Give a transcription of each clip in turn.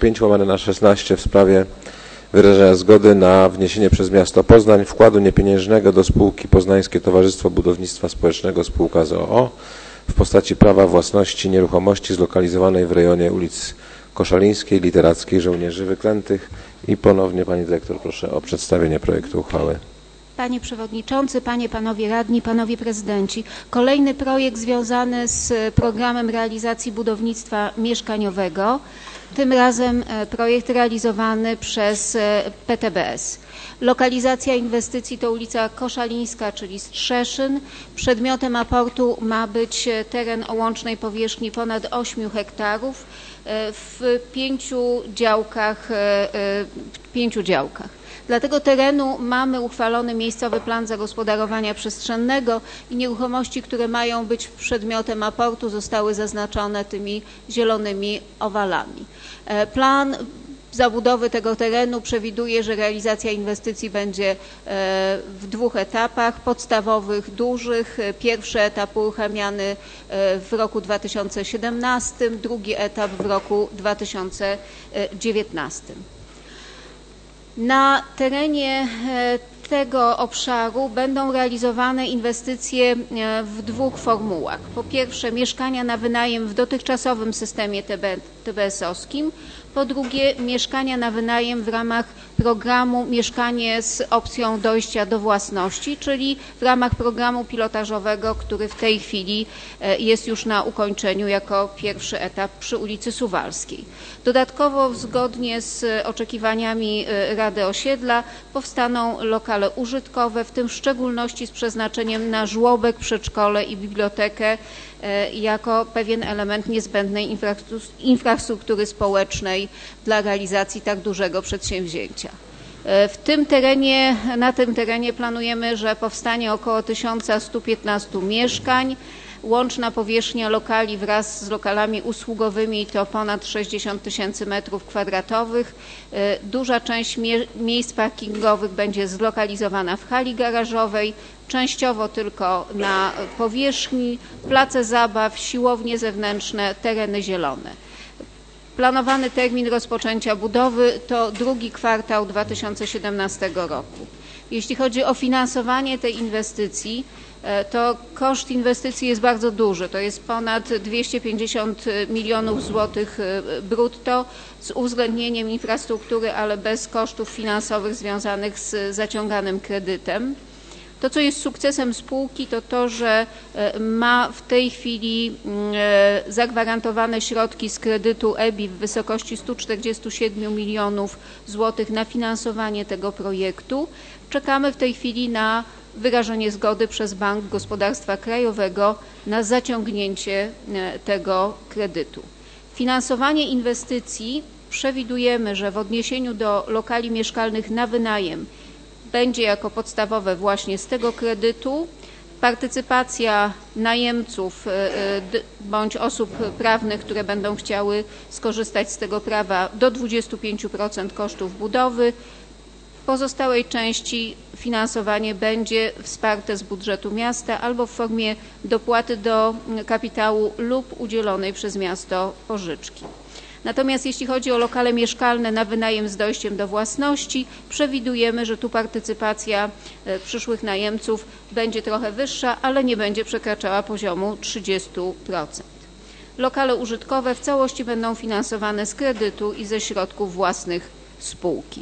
5/16 w sprawie wyrażenia zgody na wniesienie przez miasto Poznań wkładu niepieniężnego do spółki Poznańskie Towarzystwo Budownictwa Społecznego Spółka z o.o. w postaci prawa własności nieruchomości zlokalizowanej w rejonie ulic Koszalińskiej, Literackiej, Żołnierzy Wyklętych. I ponownie Pani Dyrektor, proszę o przedstawienie projektu uchwały. Panie Przewodniczący, Panie, Panowie Radni, Panowie Prezydenci. Kolejny projekt związany z programem realizacji budownictwa mieszkaniowego. Tym razem projekt realizowany przez PTBS. Lokalizacja inwestycji to ulica Koszalińska, czyli Strzeszyn. Przedmiotem aportu ma być teren o łącznej powierzchni ponad 8 hektarów w 5 działkach. Dla tego terenu mamy uchwalony miejscowy plan zagospodarowania przestrzennego i nieruchomości, które mają być przedmiotem aportu, zostały zaznaczone tymi zielonymi owalami. Plan zabudowy tego terenu przewiduje, że realizacja inwestycji będzie w 2 etapach podstawowych, dużych. Pierwszy etap uruchamiany w roku 2017, drugi etap w roku 2019. Na terenie tego obszaru będą realizowane inwestycje w 2 formułach. Po pierwsze, mieszkania na wynajem w dotychczasowym systemie TBS-owskim. Po drugie, mieszkania na wynajem w ramach programu Mieszkanie z opcją dojścia do własności, czyli w ramach programu pilotażowego, który w tej chwili jest już na ukończeniu jako pierwszy etap przy ulicy Suwalskiej. Dodatkowo, zgodnie z oczekiwaniami Rady Osiedla, powstaną lokale użytkowe, w tym w szczególności z przeznaczeniem na żłobek, przedszkole i bibliotekę jako pewien element niezbędnej infrastruktury społecznej dla realizacji tak dużego przedsięwzięcia. Na tym terenie planujemy, że powstanie około 1115 mieszkań. Łączna powierzchnia lokali wraz z lokalami usługowymi to ponad 60 000 m². Duża część miejsc parkingowych będzie zlokalizowana w hali garażowej, częściowo tylko na powierzchni, place zabaw, siłownie zewnętrzne, tereny zielone. Planowany termin rozpoczęcia budowy to 2. kwartał 2017 roku. Jeśli chodzi o finansowanie tej inwestycji, to koszt inwestycji jest bardzo duży. To jest ponad 250 milionów złotych brutto z uwzględnieniem infrastruktury, ale bez kosztów finansowych związanych z zaciąganym kredytem. To, co jest sukcesem spółki, to to, że ma w tej chwili zagwarantowane środki z kredytu EBI w wysokości 147 milionów złotych na finansowanie tego projektu. Czekamy w tej chwili na wyrażenie zgody przez Bank Gospodarstwa Krajowego na zaciągnięcie tego kredytu. Finansowanie inwestycji przewidujemy, że w odniesieniu do lokali mieszkalnych na wynajem będzie jako podstawowe właśnie z tego kredytu. Partycypacja najemców bądź osób prawnych, które będą chciały skorzystać z tego prawa, do 25% kosztów budowy. W pozostałej części finansowanie będzie wsparte z budżetu miasta albo w formie dopłaty do kapitału lub udzielonej przez miasto pożyczki. Natomiast jeśli chodzi o lokale mieszkalne na wynajem z dojściem do własności, przewidujemy, że tu partycypacja przyszłych najemców będzie trochę wyższa, ale nie będzie przekraczała poziomu 30%. Lokale użytkowe w całości będą finansowane z kredytu i ze środków własnych spółki.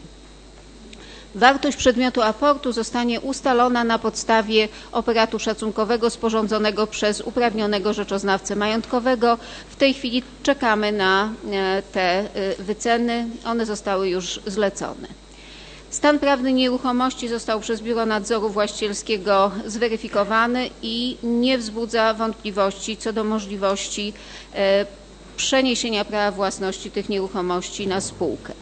Wartość przedmiotu aportu zostanie ustalona na podstawie operatu szacunkowego sporządzonego przez uprawnionego rzeczoznawcę majątkowego. W tej chwili czekamy na te wyceny. One zostały już zlecone. Stan prawny nieruchomości został przez Biuro Nadzoru Właścicielskiego zweryfikowany i nie wzbudza wątpliwości co do możliwości przeniesienia prawa własności tych nieruchomości na spółkę.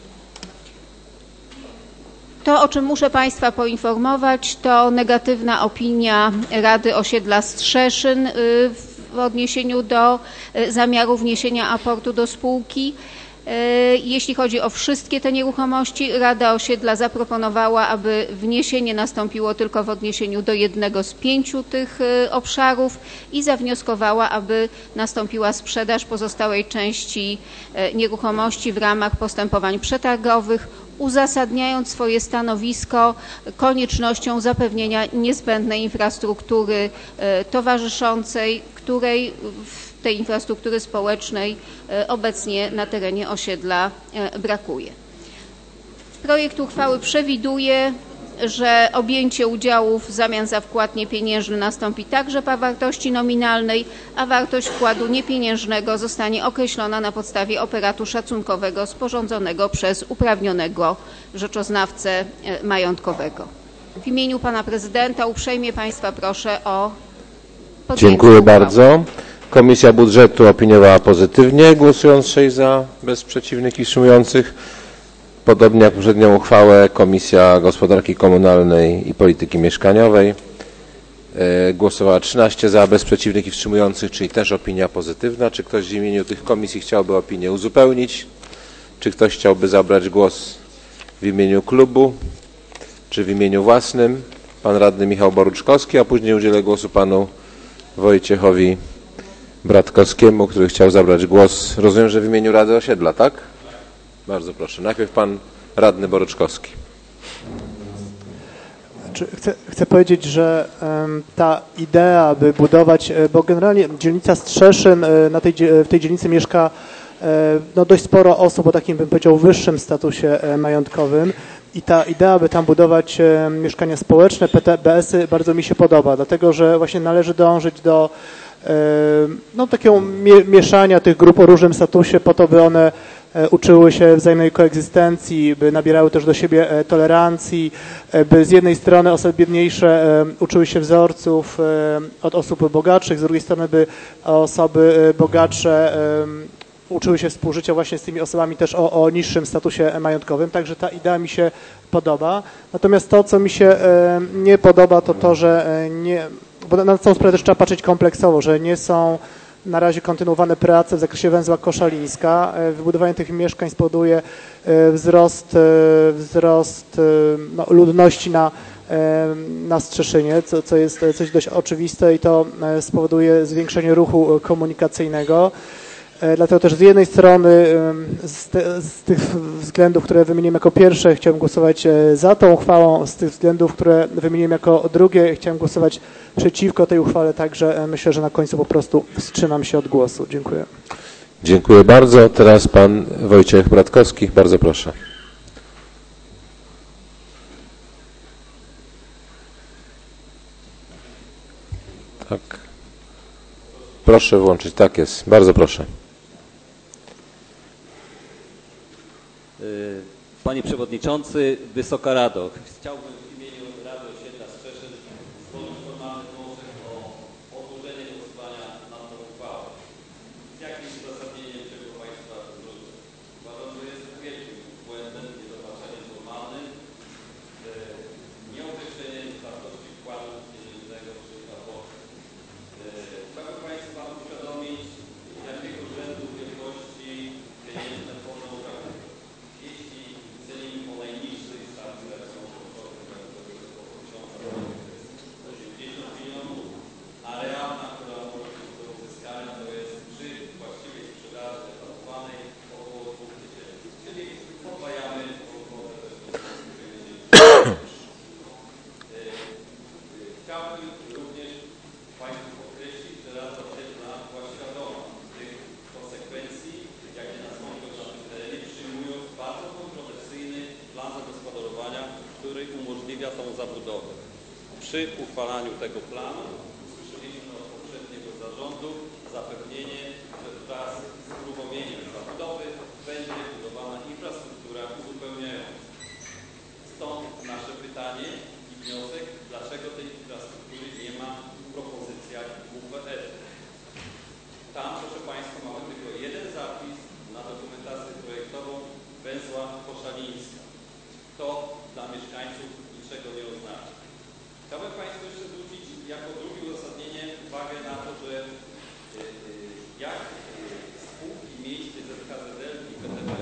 To, o czym muszę Państwa poinformować, to negatywna opinia Rady Osiedla Strzeszyn w odniesieniu do zamiaru wniesienia aportu do spółki. Jeśli chodzi o wszystkie te nieruchomości, Rada Osiedla zaproponowała, aby wniesienie nastąpiło tylko w odniesieniu do jednego z 5 tych obszarów i zawnioskowała, aby nastąpiła sprzedaż pozostałej części nieruchomości w ramach postępowań przetargowych, uzasadniając swoje stanowisko koniecznością zapewnienia niezbędnej infrastruktury towarzyszącej, której tej infrastruktury społecznej obecnie na terenie osiedla brakuje. Projekt uchwały przewiduje, że objęcie udziałów w zamian za wkład niepieniężny nastąpi także po wartości nominalnej, a wartość wkładu niepieniężnego zostanie określona na podstawie operatu szacunkowego sporządzonego przez uprawnionego rzeczoznawcę majątkowego. W imieniu pana prezydenta uprzejmie państwa proszę o podjęcie Dziękuję uchwały. bardzo. Komisja Budżetu opiniowała pozytywnie, głosując 6 za, bez przeciwnych i wstrzymujących. Podobnie jak poprzednią uchwałę Komisja Gospodarki Komunalnej i Polityki Mieszkaniowej głosowała 13 za, bez przeciwnych i wstrzymujących, czyli też opinia pozytywna. Czy ktoś w imieniu tych komisji chciałby opinię uzupełnić? Czy ktoś chciałby zabrać głos w imieniu klubu, czy w imieniu własnym? Pan radny Michał Boruczkowski, a później udzielę głosu panu Wojciechowi Bratkowskiemu, który chciał zabrać głos, rozumiem, że w imieniu Rady Osiedla, tak? Bardzo proszę. Najpierw pan radny Boruczkowski. Chcę powiedzieć, że ta idea, by budować, bo generalnie dzielnica Strzeszyn, w tej dzielnicy mieszka no dość sporo osób o takim, bym powiedział, wyższym statusie majątkowym i ta idea, by tam budować mieszkania społeczne, PTBS-y, bardzo mi się podoba, dlatego że właśnie należy dążyć do no, takiego mieszania tych grup o różnym statusie po to, by one uczyły się wzajemnej koegzystencji, by nabierały też do siebie tolerancji, by z jednej strony osoby biedniejsze uczyły się wzorców od osób bogatszych, z drugiej strony by osoby bogatsze uczyły się współżycia właśnie z tymi osobami też o niższym statusie majątkowym, także ta idea mi się podoba. Natomiast to, co mi się nie podoba, to to, że nie, bo na całą sprawę też trzeba patrzeć kompleksowo, że nie są na razie kontynuowane prace w zakresie węzła Koszalińska. Wybudowanie tych mieszkań spowoduje wzrost no, ludności na Strzeszynie, co jest coś dość oczywiste i to spowoduje zwiększenie ruchu komunikacyjnego. Dlatego też z jednej strony z tych względów, które wymieniłem jako pierwsze, chciałem głosować za tą uchwałą, z tych względów, które wymieniłem jako drugie, chciałem głosować przeciwko tej uchwale, także myślę, że na końcu po prostu wstrzymam się od głosu. Dziękuję. Dziękuję bardzo. Teraz pan Wojciech Bratkowski. Bardzo proszę. Tak. Proszę włączyć. Tak jest. Bardzo proszę. Panie Przewodniczący, Wysoka Rado, chciałbym w imieniu Rady Osiedla Strzeszyn złożyć formalny wniosek o odłożenie głosowania nad tą uchwałą. Z jakim uzasadnieniem czego Państwa zwrócę? Uważam, że jest wielkim błędem, niedopatrzeniem formalnym, nieokreślenie wartości wkładu pieniężnego przy aborcji. Chciałbym Państwa uświadomić, jakiego rzędu wielkości pieniężne wchodzą w rachunku. Jeśli cenimy po najniższej stawce, jaką to 80 milionów, a realna, która może być do uzyskania, to jest przy właściwej sprzedaży etapowanej około 2000. Czyli podwajamy około Chciałbym również Państwu podkreślić, że Rada Osiedla była świadoma tych konsekwencji, jakie nastąpią na tym terenie, przyjmując bardzo kontrowersyjny plan zagospodarowania, który umożliwia tą zabudowę. Przy uchwalaniu tego planu słyszeliśmy od poprzedniego zarządu zapewnienie, że wraz z uruchomieniem zabudowy będzie budowana infrastruktura uzupełniająca. Stąd nasze pytanie i wniosek, dlaczego tej infrastruktury nie ma w propozycjach WPR. Tam, proszę Państwa, mamy tylko jeden zapis na dokumentację projektową węzła Koszalińska. To dla mieszkańców niczego nie oznacza. Chciałbym Państwu jeszcze zwrócić jako drugie uzasadnienie uwagę na to, że jak spółki miejskie ZKZL i PTBS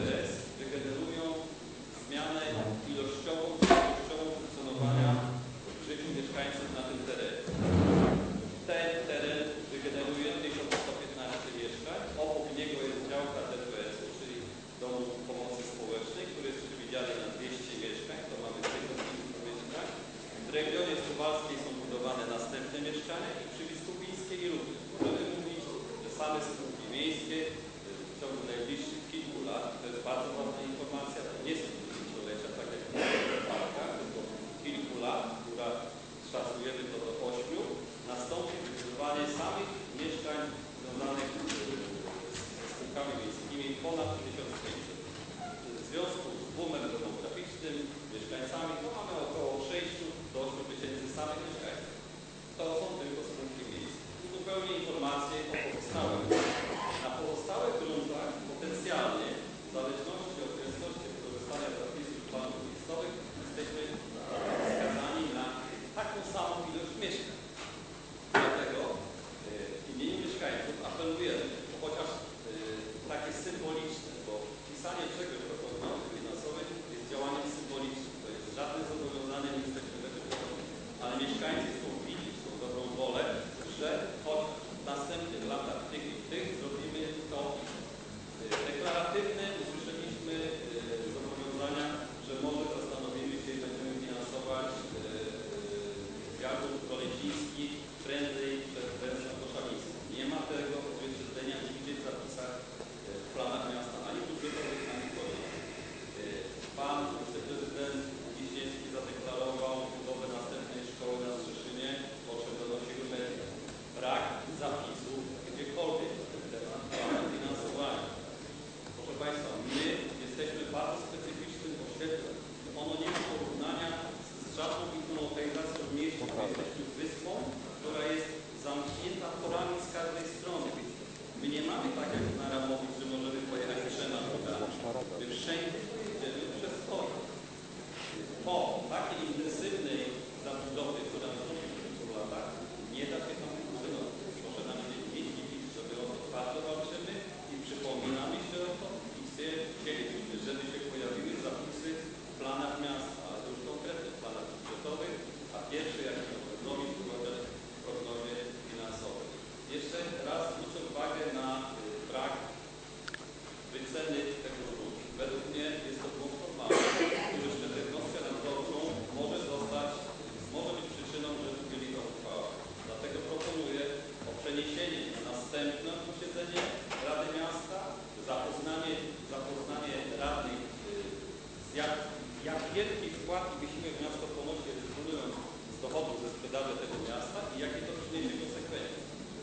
ono nie ma porównania z żadną inną lokalizacją w mieście, bo jesteśmy wyspą, która jest zamknięta torami z każdej strony. My nie mamy tak jak na Ramowie, że możemy pojechać trzema drogami. My wszędzie jedziemy przez tory. Po takiej intensywnej zabudowie, która nastąpi w kilku latach, nie da się tam funkcjonować. Może nam się nie dziwić, że my o to twardo walczymy i przypominamy się o to i chcielibyśmy, żeby się pojawiły zapisy w planach miasta, ale to już konkretnych planach budżetowych, a pierwszy, jaki robić w prognozie finansowej. Jeszcze raz zwrócę uwagę na brak wyceny tego gruntu. Według mnie jest to błąd formalny, który przez jednostkę nadzorczą może być przyczyną, że uchyli ta uchwała. Dlatego proponuję o przeniesienie na następne posiedzenie Rady Miasta, zapoznanie radnych z jak wielki wkład i wysiłek miasto ponosi, rezygnując z dochodów ze sprzedaży tego miasta i jakie to przyniesie konsekwencje.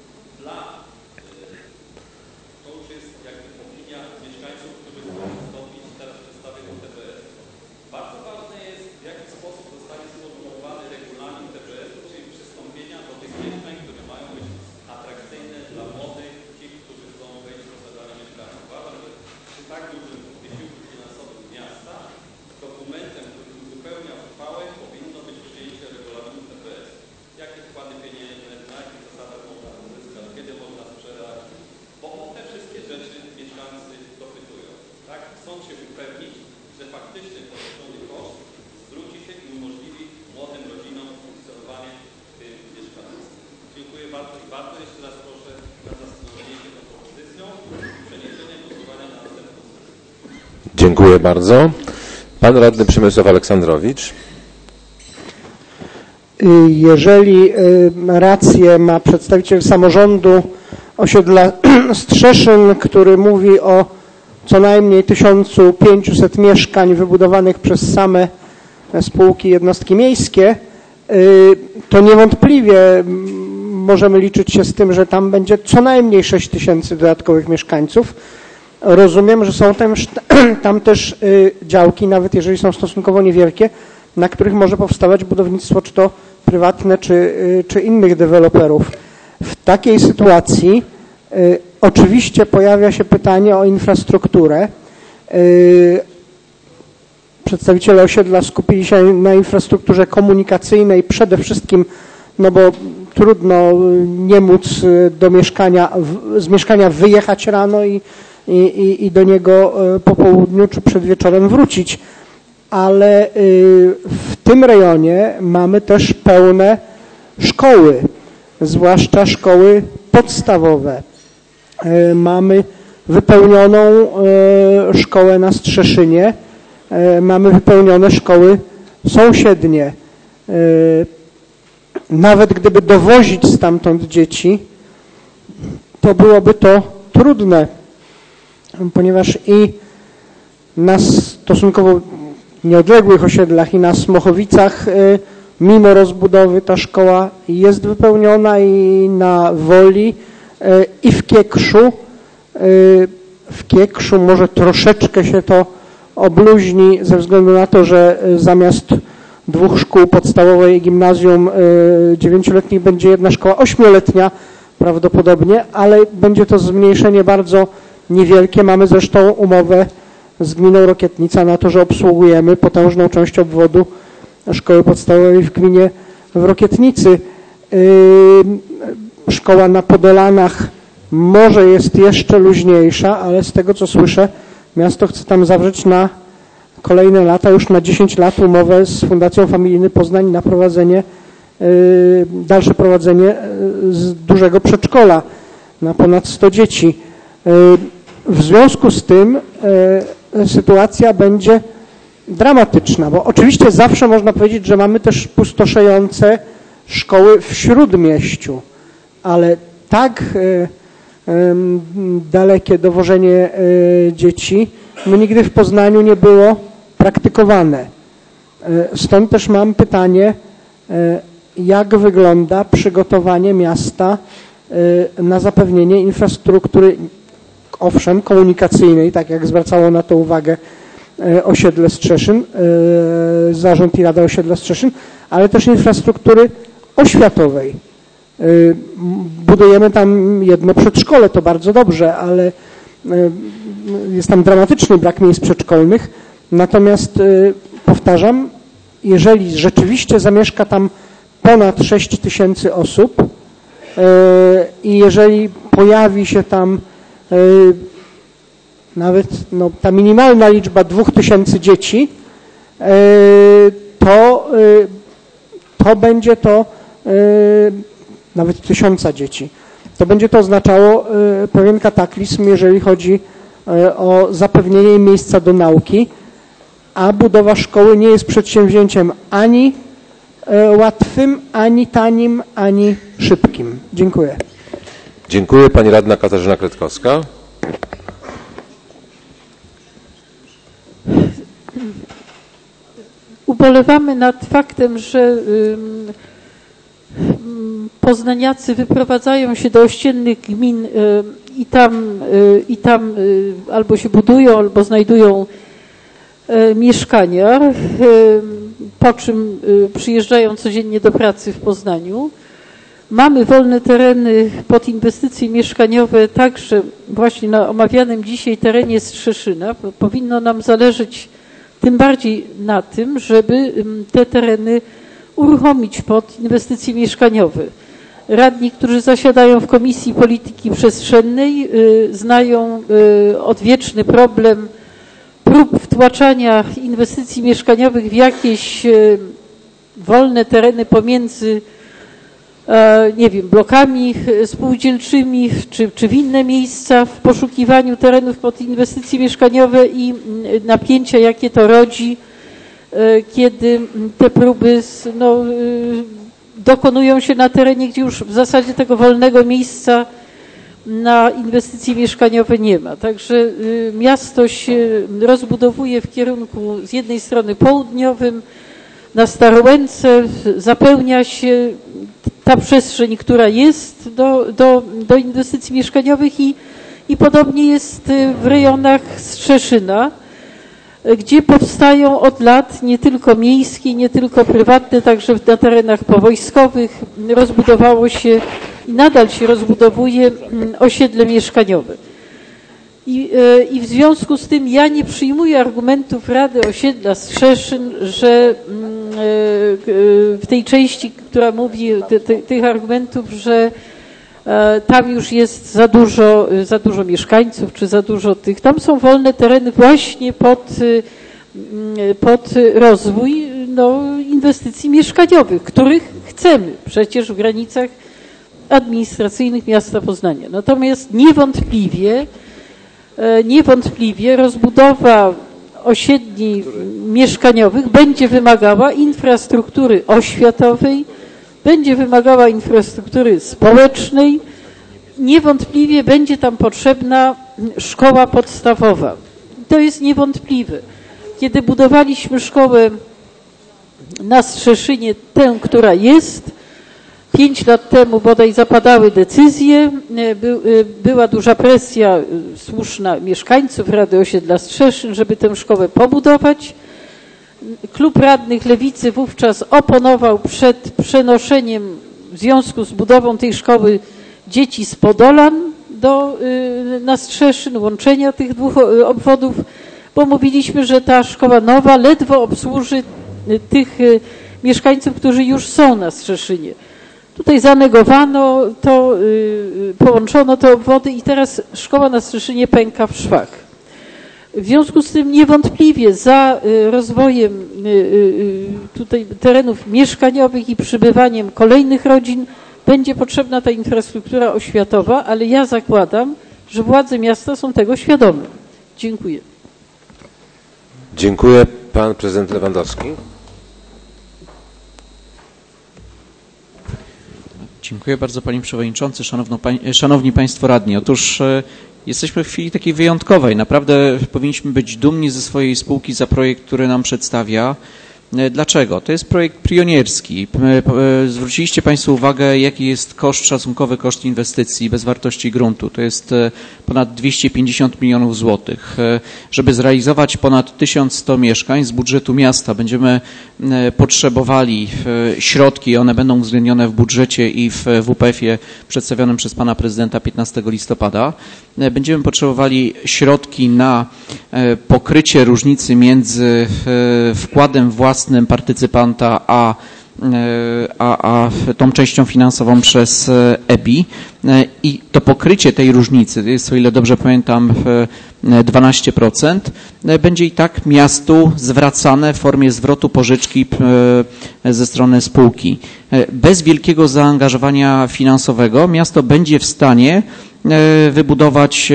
To już jest jakby opinia mieszkańców, którzy chcą wystąpić i teraz przedstawię TBS. Bardzo ważne jest, w jaki sposób zostanie sformułowany regulamin TBS-u, czyli przystąpienia do tych mieszkań, które mają być atrakcyjne dla młodych, tych, którzy chcą wejść w posiadanie mieszkania. Uważam, że przy tak dużym wysiłku finansowym miasta dokumentem, który uzupełnia uchwałę, powinno być przyjęcie regulaminu TBS. Jakie wkłady pieniężne, na jakich zasadach można uzyskać, kiedy można sprzedać, bo o te wszystkie rzeczy mieszkańcy dopytują. Tak? Chcą się upewnić, że faktycznie ponoszony koszt zwróci się i umożliwi młodym rodzinom funkcjonowanie w tym mieszkalnictwie. Dziękuję bardzo i bardzo. Jeszcze raz proszę na zastanowienie się tą propozycją i przeniesienie głosowania na następną sesję. Dziękuję bardzo. Pan radny Przemysław Aleksandrowicz. Jeżeli rację ma przedstawiciel samorządu osiedla Strzeszyn, który mówi o co najmniej 1500 mieszkań wybudowanych przez same spółki, jednostki miejskie, to niewątpliwie możemy liczyć się z tym, że tam będzie co najmniej 6000 dodatkowych mieszkańców. Rozumiem, że są tam też działki, nawet jeżeli są stosunkowo niewielkie, na których może powstawać budownictwo, czy to prywatne, czy innych deweloperów. W takiej sytuacji oczywiście pojawia się pytanie o infrastrukturę. Przedstawiciele osiedla skupili się na infrastrukturze komunikacyjnej przede wszystkim, no bo trudno nie móc z mieszkania wyjechać rano i do niego po południu czy przed wieczorem wrócić. Ale w tym rejonie mamy też pełne szkoły, zwłaszcza szkoły podstawowe. Mamy wypełnioną szkołę na Strzeszynie, mamy wypełnione szkoły sąsiednie. Nawet gdyby dowozić stamtąd dzieci, to byłoby to trudne, ponieważ i na stosunkowo nieodległych osiedlach i na Smochowicach mimo rozbudowy ta szkoła jest wypełniona i na Woli i w Kiekszu. W Kiekszu może troszeczkę się to obluźni ze względu na to, że zamiast 2 szkół podstawowej i gimnazjum 9-letnich będzie jedna szkoła 8-letnia prawdopodobnie, ale będzie to zmniejszenie bardzo niewielkie. Mamy zresztą umowę z gminą Rokietnica na to, że obsługujemy potężną część obwodu szkoły podstawowej w gminie w Rokietnicy. Szkoła na Podolanach może jest jeszcze luźniejsza, ale z tego co słyszę, miasto chce tam zawrzeć na kolejne lata, już na 10 lat umowę z Fundacją Familijny Poznań na dalsze prowadzenie z dużego przedszkola na ponad 100 dzieci. W związku z tym sytuacja będzie dramatyczna, bo oczywiście zawsze można powiedzieć, że mamy też pustoszejące szkoły w śródmieściu, ale tak dalekie dowożenie dzieci nigdy w Poznaniu nie było praktykowane. Stąd też mam pytanie, jak wygląda przygotowanie miasta na zapewnienie infrastruktury, owszem, komunikacyjnej, tak jak zwracało na to uwagę osiedle Strzeszyn, zarząd i Rada Osiedla Strzeszyn, ale też infrastruktury oświatowej. Budujemy tam jedno przedszkole, to bardzo dobrze, ale jest tam dramatyczny brak miejsc przedszkolnych. Natomiast powtarzam, jeżeli rzeczywiście zamieszka tam ponad 6 000 osób i jeżeli pojawi się tam nawet ta minimalna liczba 2000 dzieci, to będzie to nawet 1000 dzieci. To będzie to oznaczało pewien kataklizm, jeżeli chodzi o zapewnienie im miejsca do nauki, a budowa szkoły nie jest przedsięwzięciem ani łatwym, ani tanim, ani szybkim. Dziękuję. Dziękuję. Pani radna Katarzyna Kretkowska. Ubolewamy nad faktem, że poznaniacy wyprowadzają się do ościennych gmin i tam albo się budują, albo znajdują mieszkania, po czym przyjeżdżają codziennie do pracy w Poznaniu. Mamy wolne tereny pod inwestycje mieszkaniowe, także właśnie na omawianym dzisiaj terenie Strzeszyna. Powinno nam zależeć tym bardziej na tym, żeby te tereny uruchomić pod inwestycje mieszkaniowe. Radni, którzy zasiadają w Komisji Polityki Przestrzennej, znają odwieczny problem prób wtłaczania inwestycji mieszkaniowych w jakieś wolne tereny pomiędzy, nie wiem, blokami spółdzielczymi czy w inne miejsca w poszukiwaniu terenów pod inwestycje mieszkaniowe i napięcia, jakie to rodzi, kiedy te próby dokonują się na terenie, gdzie już w zasadzie tego wolnego miejsca na inwestycje mieszkaniowe nie ma. Także miasto się rozbudowuje w kierunku z jednej strony południowym, na Starołęce, zapełnia się ta przestrzeń, która jest do inwestycji mieszkaniowych i podobnie jest w rejonach Strzeszyna, gdzie powstają od lat nie tylko miejskie, nie tylko prywatne, także na terenach powojskowych rozbudowało się i nadal się rozbudowuje osiedle mieszkaniowe. I w związku z tym ja nie przyjmuję argumentów Rady Osiedla Strzeszyn, że w tej części, która mówi tych argumentów, że tam już jest za dużo mieszkańców, czy za dużo tych. Tam są wolne tereny właśnie pod rozwój inwestycji mieszkaniowych, których chcemy przecież w granicach administracyjnych miasta Poznania. Natomiast niewątpliwie rozbudowa osiedli mieszkaniowych będzie wymagała infrastruktury oświatowej, będzie wymagała infrastruktury społecznej. Niewątpliwie będzie tam potrzebna szkoła podstawowa. To jest niewątpliwe. Kiedy budowaliśmy szkołę na Strzeszynie, tę, która jest, 5 lat temu bodaj zapadały decyzje, była duża presja słuszna mieszkańców Rady Osiedla Strzeszyn, żeby tę szkołę pobudować. Klub radnych Lewicy wówczas oponował przed przenoszeniem w związku z budową tej szkoły dzieci z Podolan na Strzeszyn, łączenia tych dwóch obwodów, bo mówiliśmy, że ta szkoła nowa ledwo obsłuży tych mieszkańców, którzy już są na Strzeszynie. Tutaj zanegowano to, połączono te obwody i teraz szkoła na Strzeszynie pęka w szwach. W związku z tym niewątpliwie za rozwojem tutaj terenów mieszkaniowych i przybywaniem kolejnych rodzin będzie potrzebna ta infrastruktura oświatowa, ale ja zakładam, że władze miasta są tego świadome. Dziękuję. Dziękuję. Pan prezydent Lewandowski. Dziękuję bardzo Panie Przewodniczący, Szanowni Państwo Radni. Otóż jesteśmy w chwili takiej wyjątkowej. Naprawdę powinniśmy być dumni ze swojej spółki za projekt, który nam przedstawia. Dlaczego? To jest projekt pionierski. Zwróciliście Państwo uwagę, jaki jest szacunkowy koszt inwestycji bez wartości gruntu. To jest ponad 250 milionów złotych. Żeby zrealizować ponad 1100 mieszkań z budżetu miasta, będziemy potrzebowali środki, one będą uwzględnione w budżecie i w WPF-ie przedstawionym przez Pana Prezydenta 15 listopada. Będziemy potrzebowali środki na pokrycie różnicy między wkładem własnym partycypanta a tą częścią finansową przez EBI i to pokrycie tej różnicy, to jest, o ile dobrze pamiętam, 12%, będzie i tak miastu zwracane w formie zwrotu pożyczki ze strony spółki. Bez wielkiego zaangażowania finansowego miasto będzie w stanie wybudować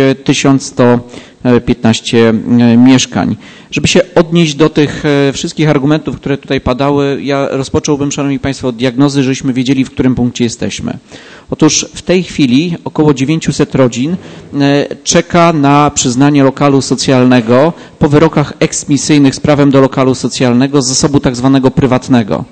1115 mieszkań. Żeby się odnieść do tych wszystkich argumentów, które tutaj padały, ja rozpocząłbym, Szanowni Państwo, od diagnozy, żebyśmy wiedzieli, w którym punkcie jesteśmy. Otóż w tej chwili około 900 rodzin czeka na przyznanie lokalu socjalnego po wyrokach eksmisyjnych z prawem do lokalu socjalnego z zasobu tak zwanego prywatnego.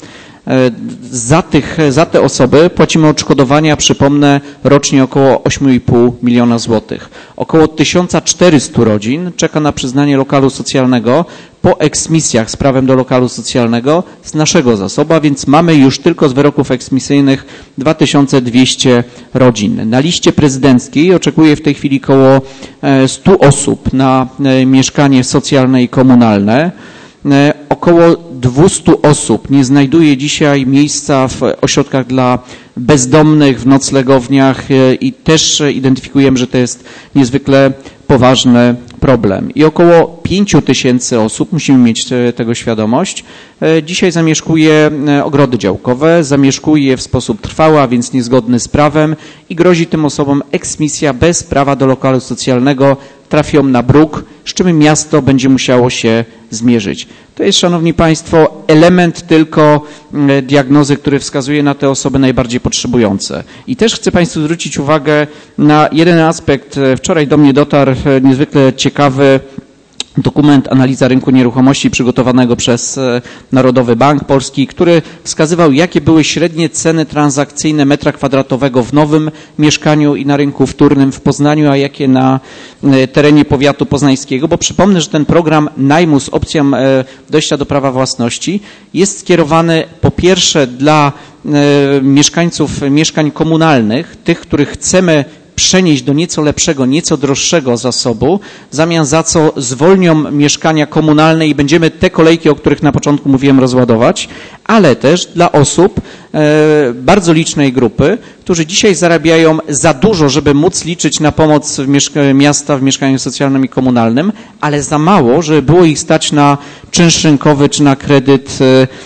Za te osoby płacimy odszkodowania, przypomnę, rocznie około 8,5 miliona złotych. Około 1400 rodzin czeka na przyznanie lokalu socjalnego po eksmisjach z prawem do lokalu socjalnego z naszego zasobu, a więc mamy już tylko z wyroków eksmisyjnych 2200 rodzin. Na liście prezydenckiej oczekuje w tej chwili około 100 osób na mieszkanie socjalne i komunalne. Około 200 osób nie znajduje dzisiaj miejsca w ośrodkach dla bezdomnych, w noclegowniach i też identyfikujemy, że to jest niezwykle poważny problem. I około 5000 osób, musimy mieć tego świadomość, dzisiaj zamieszkuje ogrody działkowe, zamieszkuje w sposób trwały, a więc niezgodny z prawem i grozi tym osobom eksmisja bez prawa do lokalu socjalnego, trafią na bruk, z czym miasto będzie musiało się zmierzyć. To jest, Szanowni Państwo, element tylko diagnozy, który wskazuje na te osoby najbardziej potrzebujące. I też chcę Państwu zwrócić uwagę na jeden aspekt. Wczoraj do mnie dotarł niezwykle ciekawy dokument analiza rynku nieruchomości przygotowanego przez Narodowy Bank Polski, który wskazywał, jakie były średnie ceny transakcyjne metra kwadratowego w nowym mieszkaniu i na rynku wtórnym w Poznaniu, a jakie na terenie powiatu poznańskiego, bo przypomnę, że ten program najmu z opcją dojścia do prawa własności jest skierowany po pierwsze dla mieszkańców mieszkań komunalnych, tych, których chcemy przenieść do nieco lepszego, nieco droższego zasobu, w zamian za co zwolnią mieszkania komunalne i będziemy te kolejki, o których na początku mówiłem, rozładować, ale też dla osób bardzo licznej grupy, którzy dzisiaj zarabiają za dużo, żeby móc liczyć na pomoc miasta w mieszkaniu socjalnym i komunalnym, ale za mało, żeby było ich stać na czynsz rynkowy czy na kredyt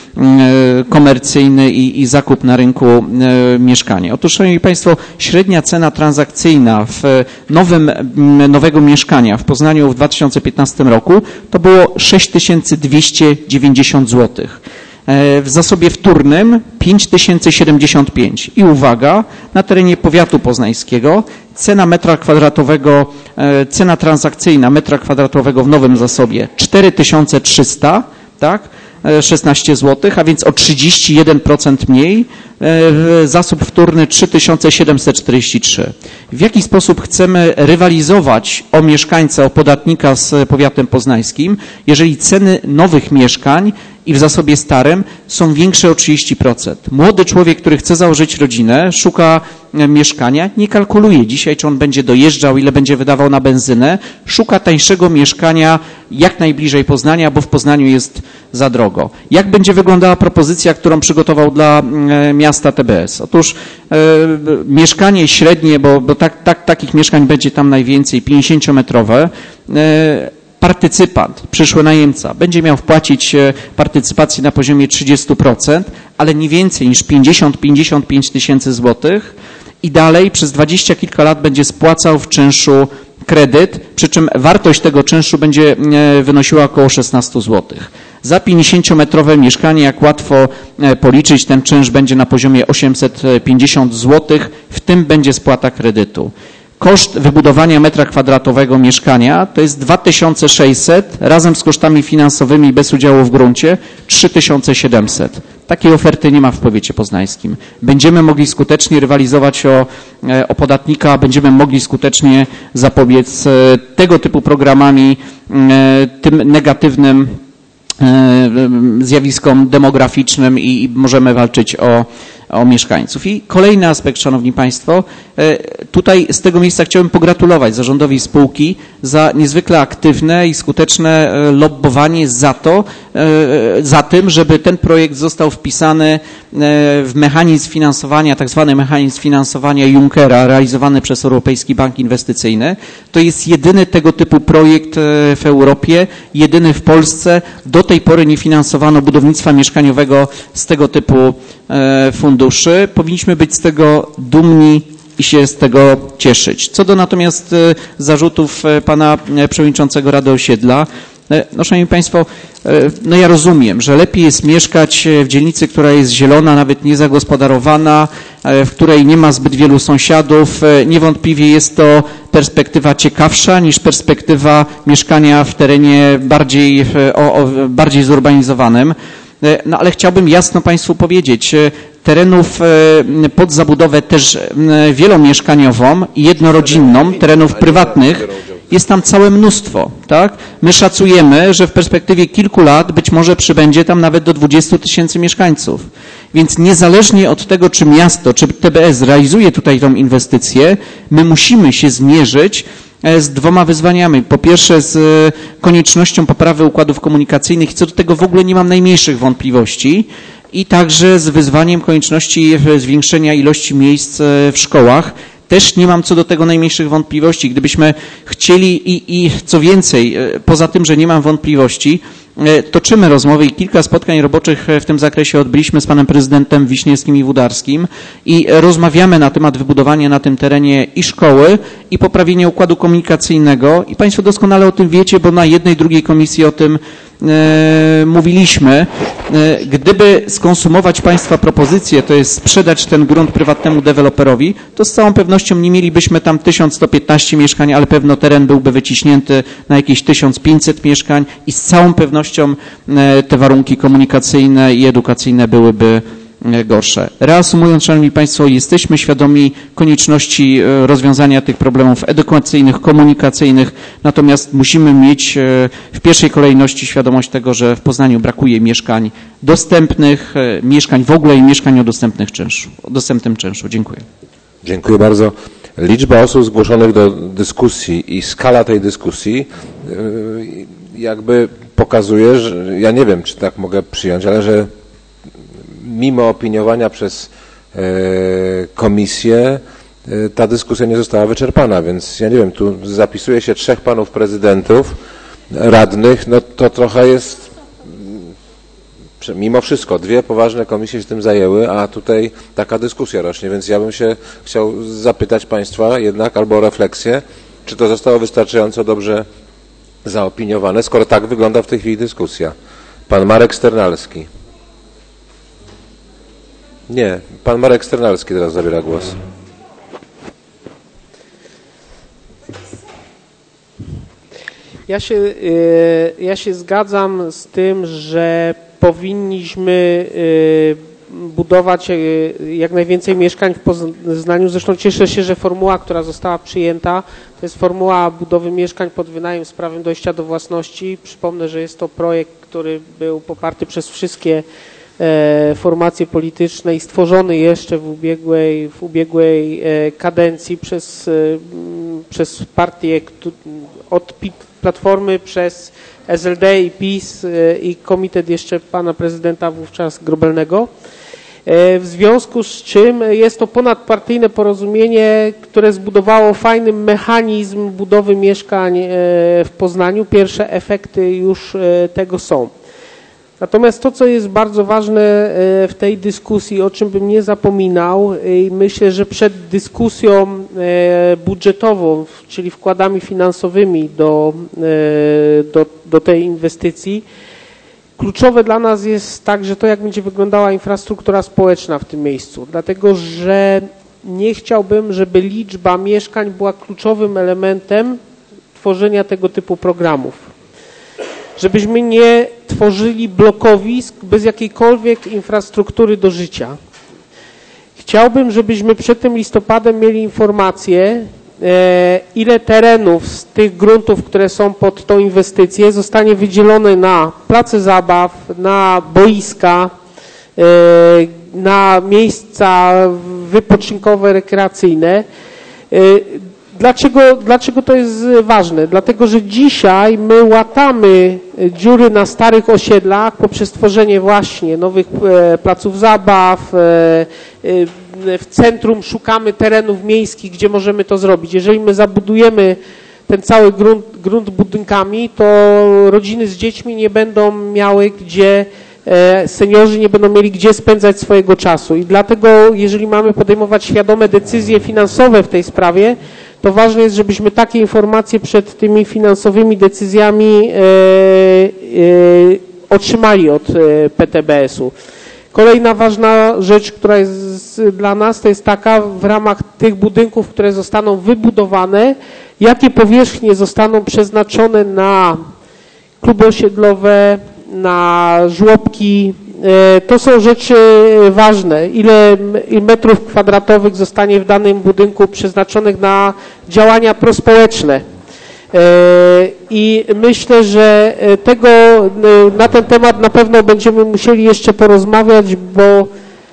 komercyjny i zakup na rynku mieszkania. Otóż, Szanowni Państwo, średnia cena transakcyjna w nowego mieszkania w Poznaniu w 2015 roku to było 6290 zł. W zasobie wtórnym 5075 i uwaga, na terenie powiatu poznańskiego cena metra kwadratowego, cena transakcyjna metra kwadratowego w nowym zasobie 4300, tak? 16 zł, a więc o 31% mniej, zasób wtórny 3743. W jaki sposób chcemy rywalizować o mieszkańca, o podatnika z powiatem poznańskim, jeżeli ceny nowych mieszkań i w zasobie starym są większe o 30%. Młody człowiek, który chce założyć rodzinę, szuka mieszkania, nie kalkuluje dzisiaj, czy on będzie dojeżdżał, ile będzie wydawał na benzynę, szuka tańszego mieszkania jak najbliżej Poznania, bo w Poznaniu jest za drogo. Jak będzie wyglądała propozycja, którą przygotował dla miasta TBS? Otóż mieszkanie średnie, bo takich mieszkań będzie tam najwięcej, 50-metrowe, partycypant, przyszły najemca, będzie miał wpłacić partycypację na poziomie 30%, ale nie więcej niż 50-55 tysięcy złotych i dalej przez 20 kilka lat będzie spłacał w czynszu kredyt, przy czym wartość tego czynszu będzie wynosiła około 16 złotych. Za 50-metrowe mieszkanie, jak łatwo policzyć, ten czynsz będzie na poziomie 850 zł, w tym będzie spłata kredytu. koszt wybudowania metra kwadratowego mieszkania to jest 2600, razem z kosztami finansowymi bez udziału w gruncie 3700. Takiej oferty nie ma w powiecie poznańskim. Będziemy mogli skutecznie rywalizować o podatnika, będziemy mogli skutecznie zapobiec tego typu programami tym negatywnym zjawiskom demograficznym i możemy walczyć o mieszkańców. I kolejny aspekt, Szanowni Państwo, tutaj z tego miejsca chciałbym pogratulować zarządowi spółki za niezwykle aktywne i skuteczne lobbowanie za tym, żeby ten projekt został wpisany w mechanizm finansowania, tak zwany mechanizm finansowania Junckera realizowany przez Europejski Bank Inwestycyjny. To jest jedyny tego typu projekt w Europie, jedyny w Polsce. Do tej pory nie finansowano budownictwa mieszkaniowego z tego typu funduszy. Powinniśmy być z tego dumni i się z tego cieszyć. Co do natomiast zarzutów pana przewodniczącego Rady Osiedla, no szanowni Państwo, no ja rozumiem, że lepiej jest mieszkać w dzielnicy, która jest zielona, nawet niezagospodarowana, w której nie ma zbyt wielu sąsiadów. Niewątpliwie jest to perspektywa ciekawsza niż perspektywa mieszkania w terenie bardziej zurbanizowanym. No ale chciałbym jasno Państwu powiedzieć, terenów pod zabudowę też wielomieszkaniową i jednorodzinną, terenów prywatnych, jest tam całe mnóstwo, tak? My szacujemy, że w perspektywie kilku lat być może przybędzie tam nawet do 20 000 mieszkańców. Więc niezależnie od tego, czy miasto, czy TBS realizuje tutaj tą inwestycję, my musimy się zmierzyć z dwoma wyzwaniami. Po pierwsze z koniecznością poprawy układów komunikacyjnych i co do tego w ogóle nie mam najmniejszych wątpliwości i także z wyzwaniem konieczności zwiększenia ilości miejsc w szkołach. Też nie mam co do tego najmniejszych wątpliwości. Gdybyśmy chcieli i co więcej, poza tym, że nie mam wątpliwości, toczymy rozmowy i kilka spotkań roboczych w tym zakresie odbyliśmy z panem prezydentem Wiśniewskim i Wódarskim i rozmawiamy na temat wybudowania na tym terenie i szkoły, i poprawienia układu komunikacyjnego i Państwo doskonale o tym wiecie, bo na jednej, drugiej komisji o tym mówiliśmy. Gdyby skonsumować Państwa propozycję, to jest sprzedać ten grunt prywatnemu deweloperowi, to z całą pewnością nie mielibyśmy tam 1115 mieszkań, ale pewno teren byłby wyciśnięty na jakieś 1500 mieszkań i z całą pewnością te warunki komunikacyjne i edukacyjne byłyby gorsze. Reasumując, Szanowni Państwo, jesteśmy świadomi konieczności rozwiązania tych problemów edukacyjnych, komunikacyjnych, natomiast musimy mieć w pierwszej kolejności świadomość tego, że w Poznaniu brakuje mieszkań dostępnych, mieszkań w ogóle i mieszkań o dostępnym czynszu. Dziękuję. Dziękuję bardzo. Liczba osób zgłoszonych do dyskusji i skala tej dyskusji jakby pokazuje, że ja nie wiem, czy tak mogę przyjąć, ale że mimo opiniowania przez komisję ta dyskusja nie została wyczerpana, więc ja nie wiem, tu zapisuje się 3 panów prezydentów, radnych, no to trochę jest, mimo wszystko, 2 poważne komisje się tym zajęły, a tutaj taka dyskusja rośnie, więc ja bym się chciał zapytać Państwa jednak albo o refleksję, czy to zostało wystarczająco dobrze zaopiniowane, skoro tak wygląda w tej chwili dyskusja. Pan Marek Sternalski. Nie, pan Marek Sternalski teraz zabiera głos. Ja się zgadzam z tym, że powinniśmy budować jak najwięcej mieszkań w Poznaniu. Zresztą cieszę się, że formuła, która została przyjęta, to jest formuła budowy mieszkań pod wynajem z prawem dojścia do własności. Przypomnę, że jest to projekt, który był poparty przez wszystkie formacje polityczne i stworzony jeszcze w ubiegłej kadencji przez partie od Platformy, przez SLD i PiS i komitet jeszcze pana prezydenta wówczas Grobelnego. W związku z czym jest to ponadpartyjne porozumienie, które zbudowało fajny mechanizm budowy mieszkań w Poznaniu. Pierwsze efekty już tego są. Natomiast to, co jest bardzo ważne w tej dyskusji, o czym bym nie zapominał i myślę, że przed dyskusją budżetową, czyli wkładami finansowymi do tej inwestycji, kluczowe dla nas jest także to, jak będzie wyglądała infrastruktura społeczna w tym miejscu, dlatego że nie chciałbym, żeby liczba mieszkań była kluczowym elementem tworzenia tego typu programów. Żebyśmy nie tworzyli blokowisk bez jakiejkolwiek infrastruktury do życia. Chciałbym, żebyśmy przed tym listopadem mieli informację, ile terenów z tych gruntów, które są pod tą inwestycję, zostanie wydzielone na place zabaw, na boiska, na miejsca wypoczynkowe, rekreacyjne. Dlaczego to jest ważne? Dlatego, że dzisiaj my łatamy dziury na starych osiedlach poprzez tworzenie właśnie nowych placów zabaw. W centrum szukamy terenów miejskich, gdzie możemy to zrobić. Jeżeli my zabudujemy ten cały grunt budynkami, to rodziny z dziećmi nie będą miały gdzie, seniorzy nie będą mieli gdzie spędzać swojego czasu. I dlatego, jeżeli mamy podejmować świadome decyzje finansowe w tej sprawie, to ważne jest, żebyśmy takie informacje przed tymi finansowymi decyzjami otrzymali od PTBS-u. Kolejna ważna rzecz, która jest dla nas, to jest taka, w ramach tych budynków, które zostaną wybudowane, jakie powierzchnie zostaną przeznaczone na kluby osiedlowe, na żłobki. To są rzeczy ważne. Ile metrów kwadratowych zostanie w danym budynku przeznaczonych na działania prospołeczne. I myślę, że na ten temat na pewno będziemy musieli jeszcze porozmawiać, bo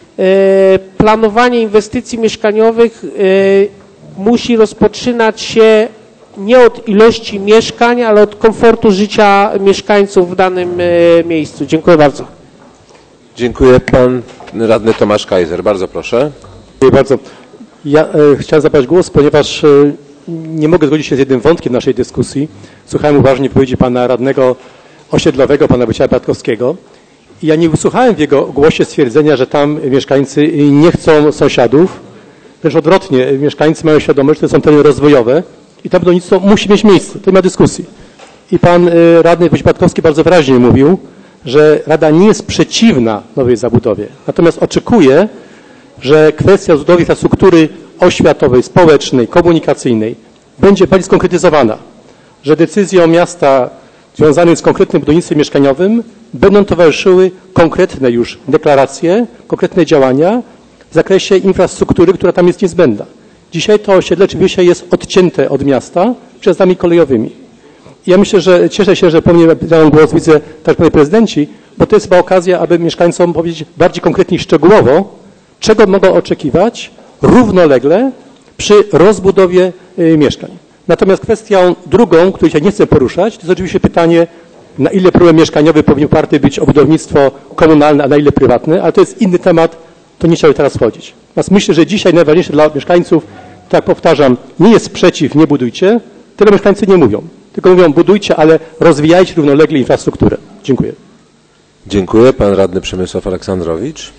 planowanie inwestycji mieszkaniowych musi rozpoczynać się nie od ilości mieszkań, ale od komfortu życia mieszkańców w danym miejscu. Dziękuję bardzo. Dziękuję. Pan radny Tomasz Kaiser. Bardzo proszę. Dziękuję bardzo. Ja chciałem zabrać głos, ponieważ nie mogę zgodzić się z jednym wątkiem naszej dyskusji. Słuchałem uważnie wypowiedzi pana radnego osiedlowego, pana Wojciecha Piatkowskiego. I ja nie usłyszałem w jego głosie stwierdzenia, że tam mieszkańcy nie chcą sąsiadów. Wręcz odwrotnie, mieszkańcy mają świadomość, że to są tereny rozwojowe i tam budownictwo musi mieć miejsce. To nie ma dyskusji. I pan radny Wojciech Piatkowski bardzo wyraźnie mówił, że Rada nie jest przeciwna nowej zabudowie. Natomiast oczekuje, że kwestia rozbudowy infrastruktury oświatowej, społecznej, komunikacyjnej będzie bardziej skonkretyzowana, że decyzjom miasta związanym z konkretnym budownictwem mieszkaniowym będą towarzyszyły konkretne już deklaracje, konkretne działania w zakresie infrastruktury, która tam jest niezbędna. Dzisiaj to osiedle oczywiście jest odcięte od miasta przejazdami kolejowymi. Ja myślę, że cieszę się, że po mnie dają głos, widzę też panie prezydenci, bo to jest chyba okazja, aby mieszkańcom powiedzieć bardziej konkretnie i szczegółowo, czego mogą oczekiwać równolegle przy rozbudowie mieszkań. Natomiast kwestią drugą, której się nie chcę poruszać, to jest oczywiście pytanie, na ile problem mieszkaniowy powinien oparty być o budownictwo komunalne, a na ile prywatne, ale to jest inny temat, to nie chciałbym teraz wchodzić. Natomiast myślę, że dzisiaj najważniejsze dla mieszkańców, tak powtarzam, nie jest sprzeciw, nie budujcie, tyle mieszkańcy nie mówią. Tylko mówią, budujcie, ale rozwijajcie równolegle infrastrukturę. Dziękuję. Dziękuję. Pan radny Przemysław Aleksandrowicz.